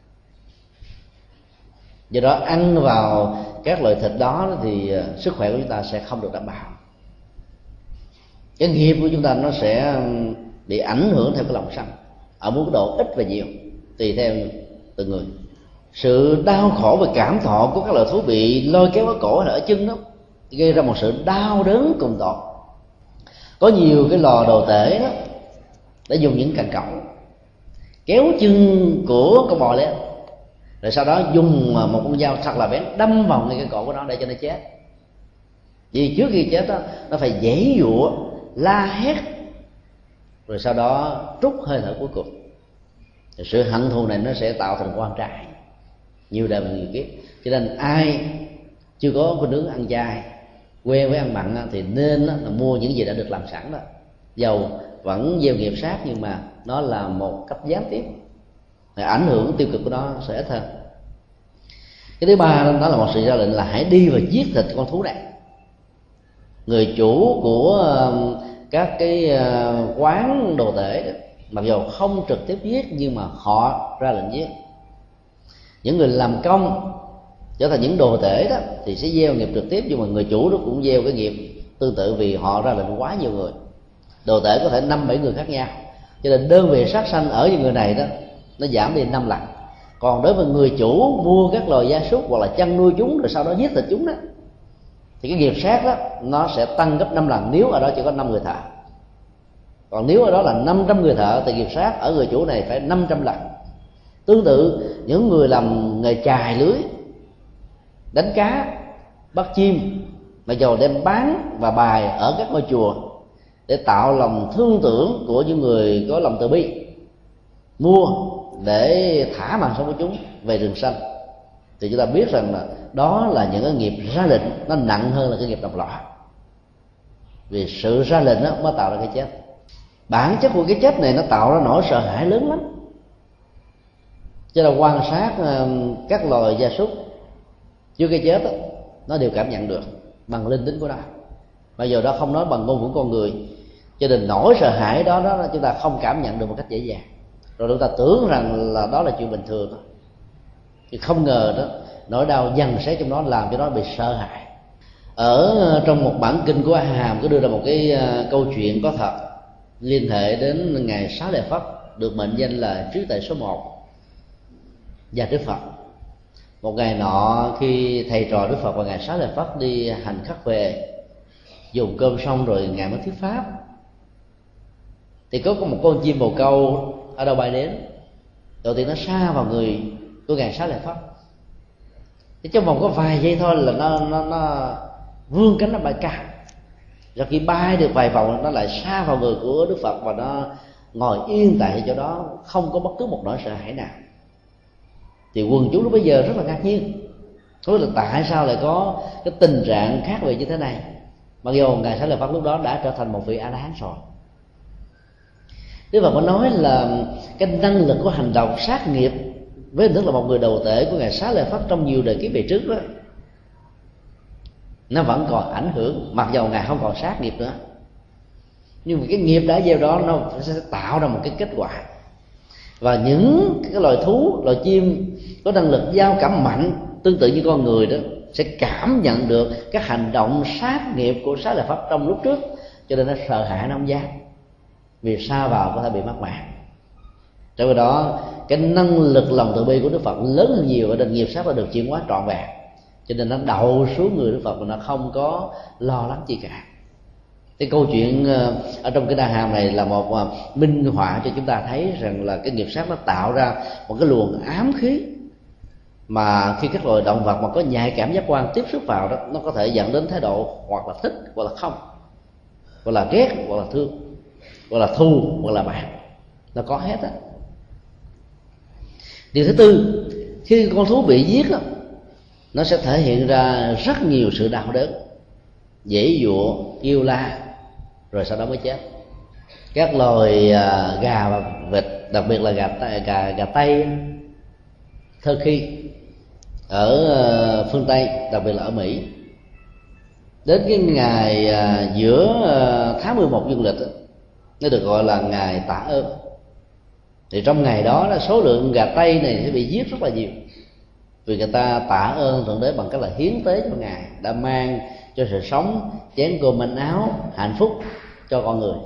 Do đó ăn vào các loại thịt đó thì sức khỏe của chúng ta sẽ không được đảm bảo. Cái nghiệp của chúng ta nó sẽ bị ảnh hưởng theo cái lòng sân ở mức độ ít và nhiều, tùy theo từng người. Sự đau khổ và cảm thọ của các loài thú bị lôi kéo ở cổ hay là ở chân đó gây ra một sự đau đớn cùng tột. Có nhiều cái lò đồ tể đó đã dùng những cành cẩu kéo chân của con bò lên, rồi sau đó dùng một con dao thật là bén đâm vào ngay cái cổ của nó để cho nó chết. Vì trước khi chết đó, nó phải giãy giụa, la hét, rồi sau đó trút hơi thở cuối cùng. Thì sự hận thù này nó sẽ tạo thành quan trai nhiều đời và nhiều kiếp. Cho nên ai chưa có khuynh hướng ăn chay, quen với ăn mặn thì nên là mua những gì đã được làm sẵn đó. Dầu vẫn gieo nghiệp sát nhưng mà nó là một cách gián tiếp, thì ảnh hưởng tiêu cực của nó sẽ ít hơn. Cái thứ ba đó là một sự ra lệnh là hãy đi và giết thịt con thú này. Người chủ của các cái quán đồ tể mặc dù không trực tiếp giết nhưng mà họ ra lệnh giết. Những người làm công trở thành những đồ tể đó thì sẽ gieo nghiệp trực tiếp, nhưng mà người chủ đó cũng gieo cái nghiệp tương tự vì họ ra lệnh quá nhiều người. Đồ tể có thể năm bảy người khác nhau, cho nên đơn vị sát sanh ở những người này đó nó giảm đi năm lần. Còn đối với người chủ mua các loài gia súc hoặc là chăn nuôi chúng rồi sau đó giết thịt chúng đó, thì cái nghiệp sát đó nó sẽ tăng gấp năm lần nếu ở đó chỉ có năm người thợ. Còn nếu ở đó là năm trăm người thợ thì nghiệp sát ở người chủ này phải năm trăm lần. Tương tự những người làm nghề chài lưới, đánh cá, bắt chim, mà dầu đem bán và bài ở các ngôi chùa, để tạo lòng thương tưởng của những người có lòng từ bi, mua để thả mạng sống của chúng về rừng xanh, thì chúng ta biết rằng là đó là những cái nghiệp ra lệnh nó nặng hơn là cái nghiệp độc lõa. Vì sự ra lệnh đó mới tạo ra cái chết. Bản chất của cái chết này nó tạo ra nỗi sợ hãi lớn lắm. Cho nên quan sát các loài gia súc trước cái chết đó, nó đều cảm nhận được bằng linh tính của nó. Bây giờ đó không nói bằng ngôn ngữ con người, cho nên nỗi sợ hãi đó đó chúng ta không cảm nhận được một cách dễ dàng. Rồi chúng ta tưởng rằng là đó là chuyện bình thường đó. Thì không ngờ đó nỗi đau dằn xé trong nó làm cho nó bị sợ hãi. Ở trong một bản kinh của A Hàm có đưa ra một cái uh, câu chuyện có thật liên hệ đến ngài Xá Lợi Phất, được mệnh danh là trí tuệ số một và Đức Phật. Một ngày nọ khi thầy trò Đức Phật và ngài Xá Lợi Phất đi hành khất về, dùng cơm xong rồi ngài mới thuyết pháp, thì có một con chim bồ câu ở đâu bay đến. Đầu tiên nó xa vào người của ngài Xá Lợi Phất, thì trong vòng có vài giây thôi là nó nó nó vươn cánh nó bay cao. Rồi khi bay được vài vòng nó lại xa vào người của Đức Phật và nó ngồi yên tại chỗ đó, không có bất cứ một nỗi sợ hãi nào. Thì quần chúng lúc bấy giờ rất là ngạc nhiên, thôi là tại sao lại có cái tình trạng khác biệt như thế này, mặc dù ngài Xá Lợi Phất lúc đó đã trở thành một vị A La Hán rồi. Đức Phật có nói là cái năng lực của hành động sát nghiệp với hình thức là một người đầu tể của ngài Xá Lợi Phất trong nhiều đời kiếp về trước đó, nó vẫn còn ảnh hưởng, mặc dầu ngài không còn sát nghiệp nữa. Nhưng mà cái nghiệp đã gieo đó nó sẽ tạo ra một cái kết quả. Và những cái loài thú, loài chim có năng lực giao cảm mạnh tương tự như con người đó sẽ cảm nhận được các hành động sát nghiệp của Xá Lợi Phất trong lúc trước, cho nên nó sợ hãi, nó không dám, vì xa vào có thể bị mất mạng. Trong khi đó cái năng lực lòng từ bi của Đức Phật lớn hơn nhiều, và định nghiệp sát đã được chuyển hóa trọn vẹn, cho nên nó đậu xuống người Đức Phật mà nó không có lo lắng gì cả. Cái câu chuyện ở trong cái A Hàm này là một minh họa cho chúng ta thấy rằng là cái nghiệp sát nó tạo ra một cái luồng ám khí, mà khi các loài động vật mà có nhạy cảm giác quan tiếp xúc vào đó, nó có thể dẫn đến thái độ hoặc là thích hoặc là không, hoặc là ghét hoặc là thương, hoặc là thù hoặc là bạn, nó có hết á. Điều thứ tư, khi con thú bị giết đó, nó sẽ thể hiện ra rất nhiều sự đau đớn, dãy dụa, kêu la, rồi sau đó mới chết. Các loài gà và vịt, đặc biệt là gà gà gà tây, Turkey ở phương Tây, đặc biệt là ở Mỹ, đến cái ngày giữa tháng mười một dương lịch đó, nó được gọi là ngày tạ ơn. Thì trong ngày đó là số lượng gà tây này sẽ bị giết rất là nhiều, vì người ta tạ ơn Thượng Đế bằng cách là hiến tế cho Ngài đã mang cho sự sống chén cơm manh áo hạnh phúc cho con người.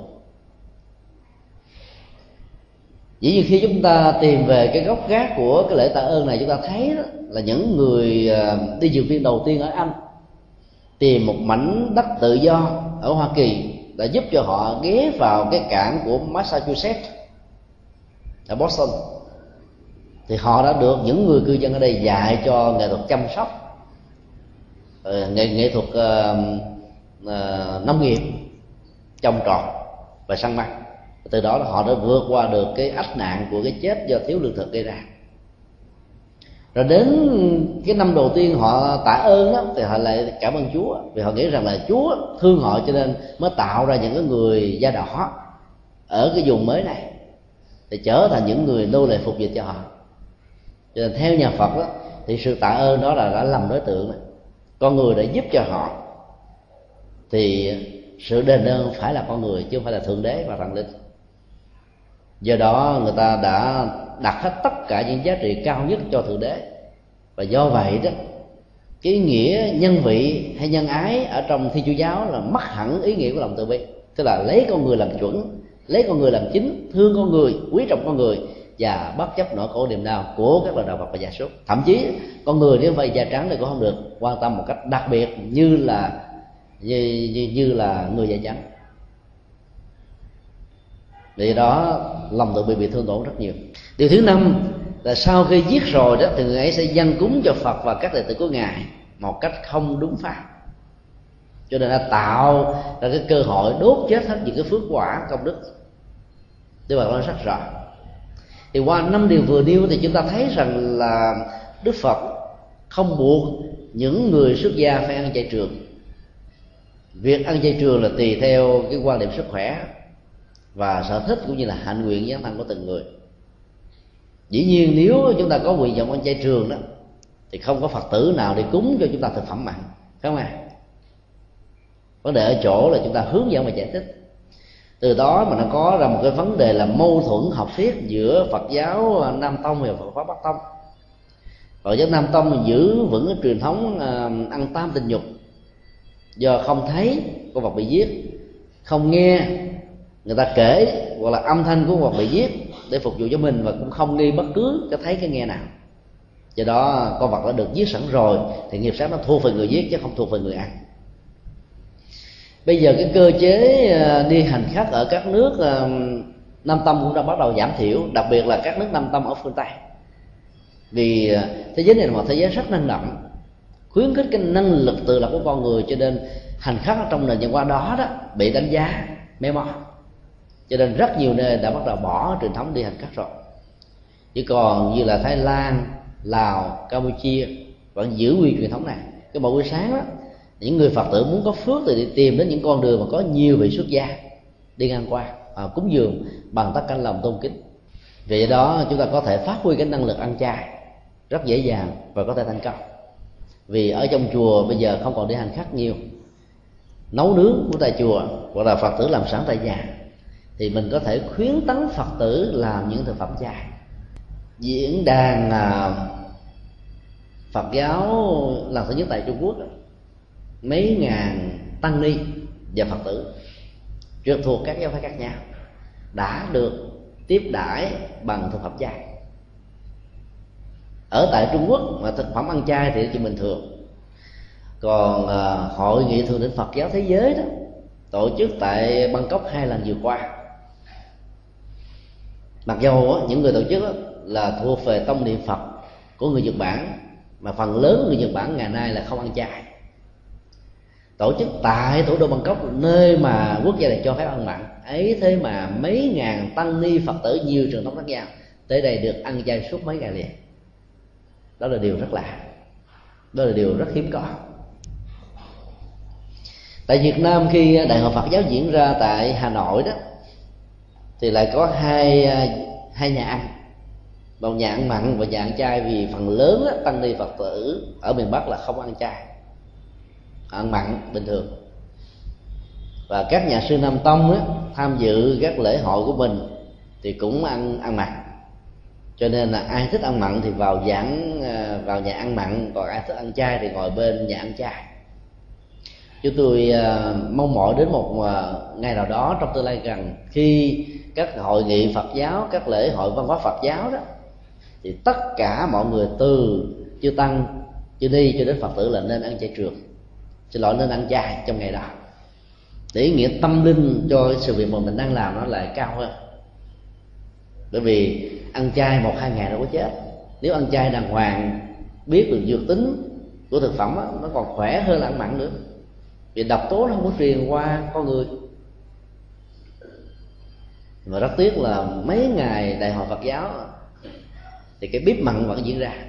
Dĩ nhiên khi chúng ta tìm về cái gốc gác của cái lễ tạ ơn này, chúng ta thấy đó là những người đi dự viên đầu tiên ở Anh tìm một mảnh đất tự do ở Hoa Kỳ đã giúp cho họ ghé vào cái cảng của Massachusetts ở Boston. Thì họ đã được những người cư dân ở đây dạy cho nghệ thuật chăm sóc, nghệ, nghệ thuật uh, uh, nông nghiệp, trồng trọt và săn bắn. Từ đó họ đã vượt qua được cái ách nạn của cái chết do thiếu lương thực gây ra. Rồi đến cái năm đầu tiên họ tạ ơn đó, thì họ lại cảm ơn Chúa, vì họ nghĩ rằng là Chúa thương họ cho nên mới tạo ra những cái người da đỏ ở cái vùng mới này để trở thành những người nô lệ phục dịch cho họ. Cho nên theo nhà Phật đó, thì sự tạ ơn đó là đã lầm đối tượng đó. Con người đã giúp cho họ, thì sự đền ơn phải là con người chứ không phải là Thượng Đế và Thần Linh. Do đó người ta đã đặt hết tất cả những giá trị cao nhất cho Thượng Đế, và do vậy đó cái ý nghĩa nhân vị hay nhân ái ở trong Thiên Chúa giáo là mất hẳn ý nghĩa của lòng từ bi, tức là lấy con người làm chuẩn, lấy con người làm chính, thương con người, quý trọng con người và bất chấp nỗi khổ niềm đau của các loài động vật và gia súc. Thậm chí con người nếu phải da trắng thì cũng không được quan tâm một cách đặc biệt như là như, như, như là người da trắng. Vì đó lòng từ bi bị thương tổn rất nhiều. Điều thứ năm là sau khi giết rồi đó thì người ấy sẽ dâng cúng cho Phật và các đệ tử của Ngài một cách không đúng pháp. cho nên đã tạo ra cái cơ hội đốt chết hết những cái phước quả công đức. Đức Phật nói rất rõ. Thì qua năm điều vừa nêu thì chúng ta thấy rằng là Đức Phật không buộc những người xuất gia phải ăn chay trường. Việc ăn chay trường là tùy theo cái quan điểm sức khỏe và sở thích cũng như là hạnh nguyện dấn thân của từng người. Dĩ nhiên nếu chúng ta có nguyện vọng ăn chay trường đó thì không có Phật tử nào để cúng cho chúng ta thực phẩm mặn, phải không ạ? Vấn đề ở chỗ là chúng ta hướng dẫn và giải thích. Từ đó mà nó có ra một cái vấn đề là mâu thuẫn học thuyết giữa Phật giáo Nam Tông và Phật pháp Bắc Tông. Phật giáo Nam Tông giữ vững cái truyền thống ăn tam tình nhục, do không thấy con vật bị giết, không nghe người ta kể hoặc là âm thanh của con vật bị giết để phục vụ cho mình, và cũng không nghi bất cứ cái thấy cái nghe nào. Do đó con vật đã được giết sẵn rồi thì nghiệp sát nó thua phần người giết chứ không thua phần người ăn. Bây giờ cái cơ chế đi hành khất ở các nước Nam Tông cũng đã bắt đầu giảm thiểu, đặc biệt là các nước Nam Tông ở phương Tây. Vì thế giới này là một thế giới rất năng động, khuyến khích cái năng lực tự lập của con người, cho nên hành khất ở trong nền văn hóa đó đó bị đánh giá méo mó. Cho nên rất nhiều nơi đã bắt đầu bỏ truyền thống đi hành khất rồi. Chỉ còn như là Thái Lan, Lào, Campuchia vẫn giữ nguyên truyền thống này. Cái mỗi buổi sáng đó, những người Phật tử muốn có phước thì đi tìm đến những con đường mà có nhiều vị xuất gia đi ngang qua, à, cúng dường bằng tất cả lòng tôn kính. Vì đó chúng ta có thể phát huy cái năng lực ăn chay rất dễ dàng và có thể thành công. Vì ở trong chùa bây giờ không còn đi hành khất nhiều, nấu nướng của tại chùa hoặc là Phật tử làm sẵn tại nhà, thì mình có thể khuyến tấn Phật tử làm những thực phẩm chay. Diễn đàn à, Phật giáo lần thứ nhất tại Trung Quốc, mấy ngàn tăng ni và Phật tử trực thuộc các giáo phái khác nhau đã được tiếp đãi bằng thực phẩm chay. Ở tại Trung Quốc mà thực phẩm ăn chay thì chuyện bình thường. Còn à, hội nghị thượng đỉnh Phật giáo thế giới đó tổ chức tại Bangkok hai lần vừa qua, mặc dù á, những người tổ chức á, là thuộc về tông niệm Phật của người Nhật Bản, mà phần lớn người Nhật Bản ngày nay là không ăn chay. Tổ chức tại thủ đô Bangkok, nơi mà quốc gia này cho phép ăn mặn ấy, thế mà mấy ngàn tăng ni Phật tử nhiều trường thống khác nhau tới đây được ăn chay suốt mấy ngày liền. Đó là điều rất lạ, đó là điều rất hiếm có. Tại Việt Nam, khi Đại hội Phật giáo diễn ra tại Hà Nội đó, thì lại có hai hai nhà ăn, một nhà ăn mặn và nhà ăn chay. Vì phần lớn đó, tăng ni Phật tử ở miền Bắc là không ăn chay, ăn mặn bình thường. Và các nhà sư Nam Tông á, tham dự các lễ hội của mình thì cũng ăn ăn mặn. Cho nên là ai thích ăn mặn thì vào giảng vào nhà ăn mặn, còn ai thích ăn chay thì ngồi bên nhà ăn chay. Chúng tôi uh, mong mỏi đến một uh, ngày nào đó trong tương lai gần, khi các hội nghị Phật giáo, các lễ hội văn hóa Phật giáo đó, thì tất cả mọi người từ chư tăng, chư ni cho đến Phật tử là nên ăn chay trường, xin lỗi, nên ăn chay trong ngày đó, để ý nghĩa tâm linh cho sự việc mà mình đang làm nó lại cao hơn. Bởi vì ăn chay một hai ngày đâu có chết. Nếu ăn chay đàng hoàng, biết được dược tính của thực phẩm đó, nó còn khỏe hơn là ăn mặn nữa. Vì độc tố nó không có truyền qua con người. Mà rất tiếc là mấy ngày Đại hội Phật giáo thì cái bếp mặn vẫn diễn ra.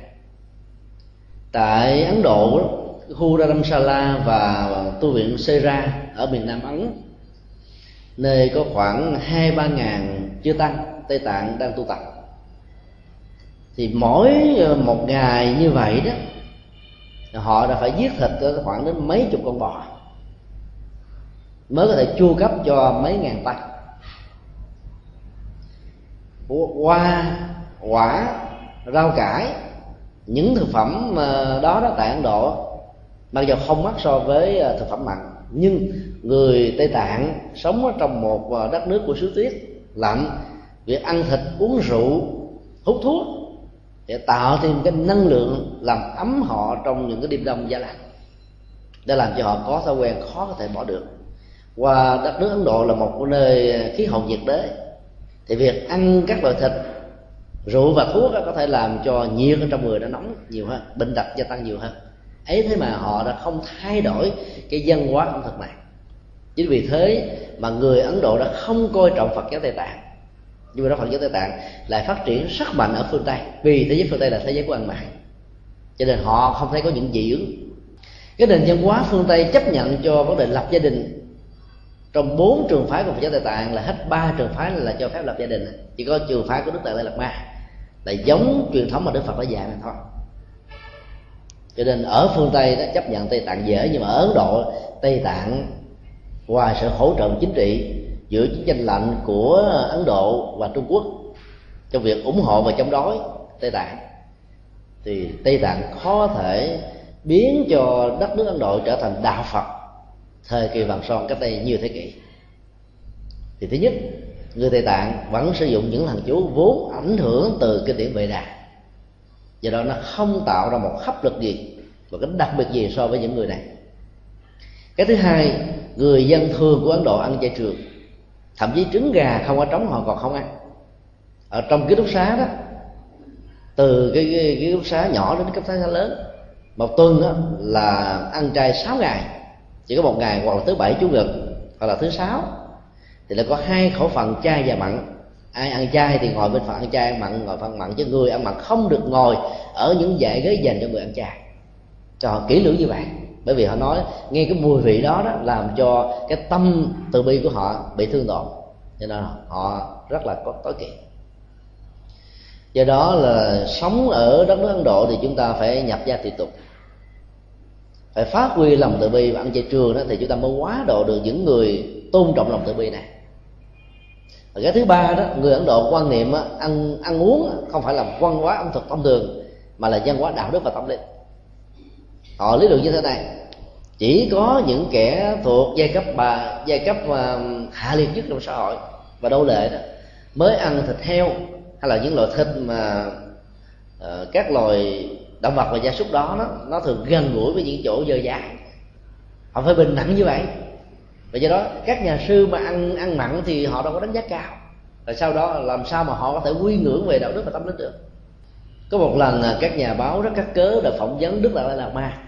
Tại Ấn Độ, khu Dharamsala và tu viện Sera ở miền Nam Ấn, nơi có khoảng hai ba ngàn chư tăng Tây Tạng đang tu tập, thì mỗi một ngày như vậy đó, họ đã phải giết thịt khoảng đến mấy chục con bò mới có thể chu cấp cho mấy ngàn tăng. Hoa, quả, rau cải, những thực phẩm đó đó tại Ấn Độ mặc dù không mắc so với thực phẩm mặn, nhưng người Tây Tạng sống ở trong một đất nước của xứ tuyết lạnh, việc ăn thịt, uống rượu, hút thuốc để tạo thêm cái năng lượng làm ấm họ trong những cái đêm đông giá lạnh, để làm cho họ có thói quen khó có thể bỏ được. Qua đất nước Ấn Độ là một nơi khí hậu nhiệt đới, thì việc ăn các loại thịt, rượu và thuốc có thể làm cho nhiệt ở trong người nó nóng nhiều hơn, bệnh tật gia tăng nhiều hơn. ấy thế mà họ đã không thay đổi cái văn hóa ẩm thực này. Chính vì thế mà người Ấn Độ đã không coi trọng Phật giáo Tây Tạng, nhưng mà đó Phật giáo Tây Tạng lại phát triển rất mạnh ở phương Tây, vì thế giới phương Tây là thế giới của ăn mày, cho nên họ không thấy có những dị ứng. Cái nền văn hóa phương Tây chấp nhận cho vấn đề lập gia đình. Trong bốn trường phái của Phật giáo Tây Tạng là hết ba trường phái là cho phép lập gia đình, chỉ có trường phái của Đức Đạt Lai Lạt Ma là giống truyền thống mà Đức Phật đã dạy mà thôi. Cho nên ở phương Tây đó chấp nhận Tây Tạng dễ, nhưng mà ở Ấn Độ, Tây Tạng ngoài sự hỗ trợ chính trị giữa chiến tranh lạnh của Ấn Độ và Trung Quốc trong việc ủng hộ và chống đối Tây Tạng, thì Tây Tạng khó thể biến cho đất nước Ấn Độ trở thành đạo Phật thời kỳ vàng son cách đây nhiều thế kỷ. Thì thứ nhất, người Tây Tạng vẫn sử dụng những thần chú vốn ảnh hưởng từ kinh điển Vệ Đà, do đó nó không tạo ra một hấp lực gì và cái đặc biệt gì so với những người này. Cái thứ hai, người dân thường của Ấn Độ ăn chay trường, thậm chí trứng gà không có trống họ còn không ăn. Ở trong ký túc xá đó, từ cái, cái, cái ký túc xá nhỏ đến ký túc xá lớn, một tuần đó là ăn chay sáu ngày, chỉ có một ngày hoặc là thứ bảy chủ nhật hoặc là thứ sáu thì là có hai khẩu phần chay và mặn. Ai ăn chay thì ngồi bên phần ăn chay, ăn mặn ngồi phần mặn, chứ người ăn mặn không được ngồi ở những dãy ghế dành cho người ăn chay. Cho họ kỹ lưỡng như vậy, bởi vì họ nói nghe cái mùi vị đó đó làm cho cái tâm từ bi của họ bị thương tổn, cho nên họ rất là có tối kỵ. Do đó là sống ở đất nước Ấn Độ thì chúng ta phải nhập gia tùy tục, phải phát huy lòng từ bi và ăn chay trường đó, thì chúng ta mới quá độ được những người tôn trọng lòng từ bi này. Và cái thứ ba đó, người Ấn Độ quan niệm á, ăn ăn uống không phải là văn hóa ẩm thực thông thường, mà là văn hóa đạo đức và tâm linh. Họ lý luận như thế này: chỉ có những kẻ thuộc giai cấp bà giai cấp mà hạ liệt nhất trong xã hội và đô lệ đó mới ăn thịt heo hay là những loại thịt mà uh, các loài động vật và gia súc đó, đó nó thường gần gũi với những chỗ dơ dãi. Họ phải bình đẳng như vậy. Và do đó các nhà sư mà ăn ăn mặn thì họ đâu có đánh giá cao, rồi sau đó làm sao mà họ có thể quy ngưỡng về đạo đức và tâm linh được. Có một lần các nhà báo rất cắt cớ đã phỏng vấn Đức Đạt Lai Lạt Ma,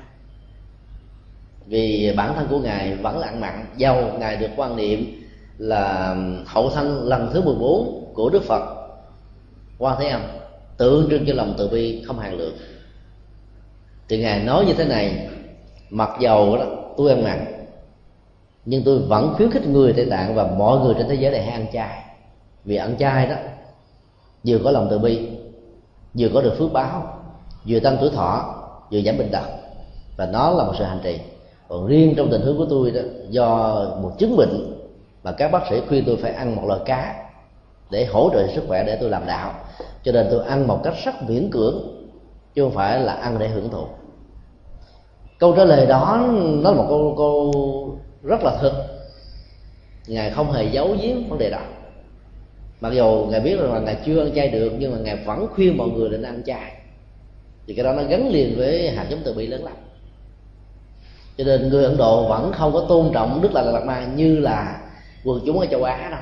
vì bản thân của ngài vẫn là ăn mặn, dầu ngài được quan niệm là hậu thân lần thứ mười bốn của Đức Phật Quan Thế Âm, tượng trưng cho lòng từ bi không hạn lượng. Thì ngài nói như thế này: mặc dầu đó tôi ăn mặn, nhưng tôi vẫn khuyến khích người Tây Tạng và mọi người trên thế giới này hãy ăn chay, vì ăn chay đó vừa có lòng từ bi, vừa có được phước báo, vừa tăng tuổi thọ, vừa giảm bệnh tật, và nó là một sự hành trì. Còn riêng trong tình huống của tôi đó, do một chứng bệnh mà các bác sĩ khuyên tôi phải ăn một loại cá để hỗ trợ sức khỏe để tôi làm đạo, cho nên tôi ăn một cách rất miễn cưỡng, chứ không phải là ăn để hưởng thụ. Câu trả lời đó nó là một câu, câu rất là thực. Ngài không hề giấu giếm vấn đề đó, mặc dù ngài biết rằng là ngài chưa ăn chay được, nhưng mà ngài vẫn khuyên mọi người nên ăn chay, thì cái đó nó gắn liền với hạt giống từ bi lớn lắm. Cho nên người Ấn Độ vẫn không có tôn trọng Đức Đạt Lai Lạt Ma như là quần chúng ở châu Á đâu,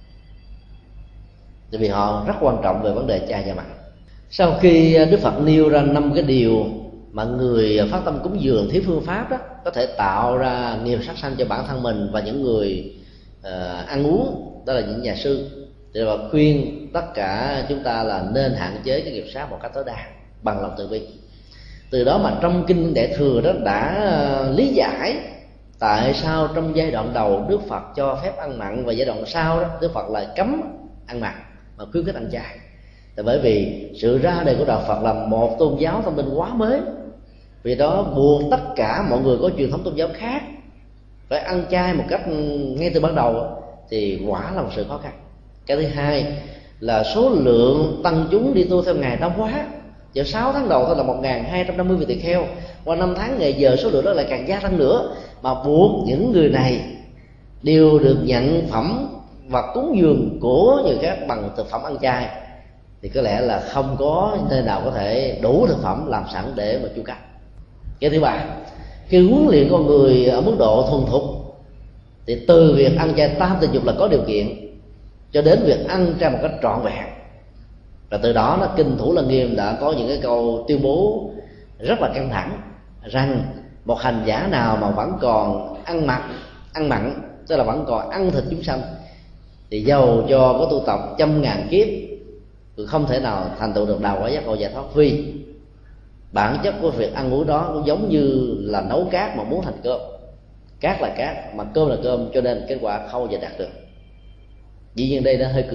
tại vì họ rất quan trọng về vấn đề chay và mặn. Sau khi Đức Phật nêu ra năm cái điều mà người phát tâm cúng dường thiếu phương pháp đó có thể tạo ra nghiệp sát sanh cho bản thân mình và những người uh, ăn uống, đó là những nhà sư, thì là khuyên tất cả chúng ta là nên hạn chế cái nghiệp sát một cách tối đa bằng lòng từ bi. Từ đó mà trong kinh Đại Thừa đó đã lý giải tại sao trong giai đoạn đầu Đức Phật cho phép ăn mặn, và giai đoạn sau đó Đức Phật lại cấm ăn mặn mà khuyến khích ăn chay. Là bởi vì sự ra đời của đạo Phật là một tôn giáo tâm linh quá mới, vì đó buộc tất cả mọi người có truyền thống tôn giáo khác phải ăn chay một cách ngay từ ban đầu, thì quả là một sự khó khăn. Cái thứ hai là số lượng tăng chúng đi tu theo ngày đông quá. Giờ sáu tháng đầu thôi là một nghìn hai trăm năm mươi vị tỳ kheo, qua năm tháng ngày giờ số lượng đó lại càng gia tăng nữa, mà buộc những người này đều được nhận phẩm và cúng dường của người khác bằng thực phẩm ăn chay, thì có lẽ là không có nơi nào có thể đủ thực phẩm làm sẵn để mà chu cấp. Cái thứ ba, khi huấn luyện con người ở mức độ thuần thục, thì từ việc ăn chay tam tình dục là có điều kiện, cho đến việc ăn chay một cách trọn vẹn. Và từ đó nó kinh Thủ Lăng Nghiêm đã có những cái câu tuyên bố rất là căng thẳng, rằng một hành giả nào mà vẫn còn ăn mặn ăn mặn tức là vẫn còn ăn thịt chúng sanh, thì dầu cho có tu tập trăm ngàn kiếp cũng không thể nào thành tựu được đạo quả giác ngộ giải thoát. Vì bản chất của việc ăn uống đó cũng giống như là nấu cát mà muốn thành cơm. Cát là cát mà cơm là cơm, cho nên kết quả không bao giờ đạt được. Dĩ nhiên đây nó hơi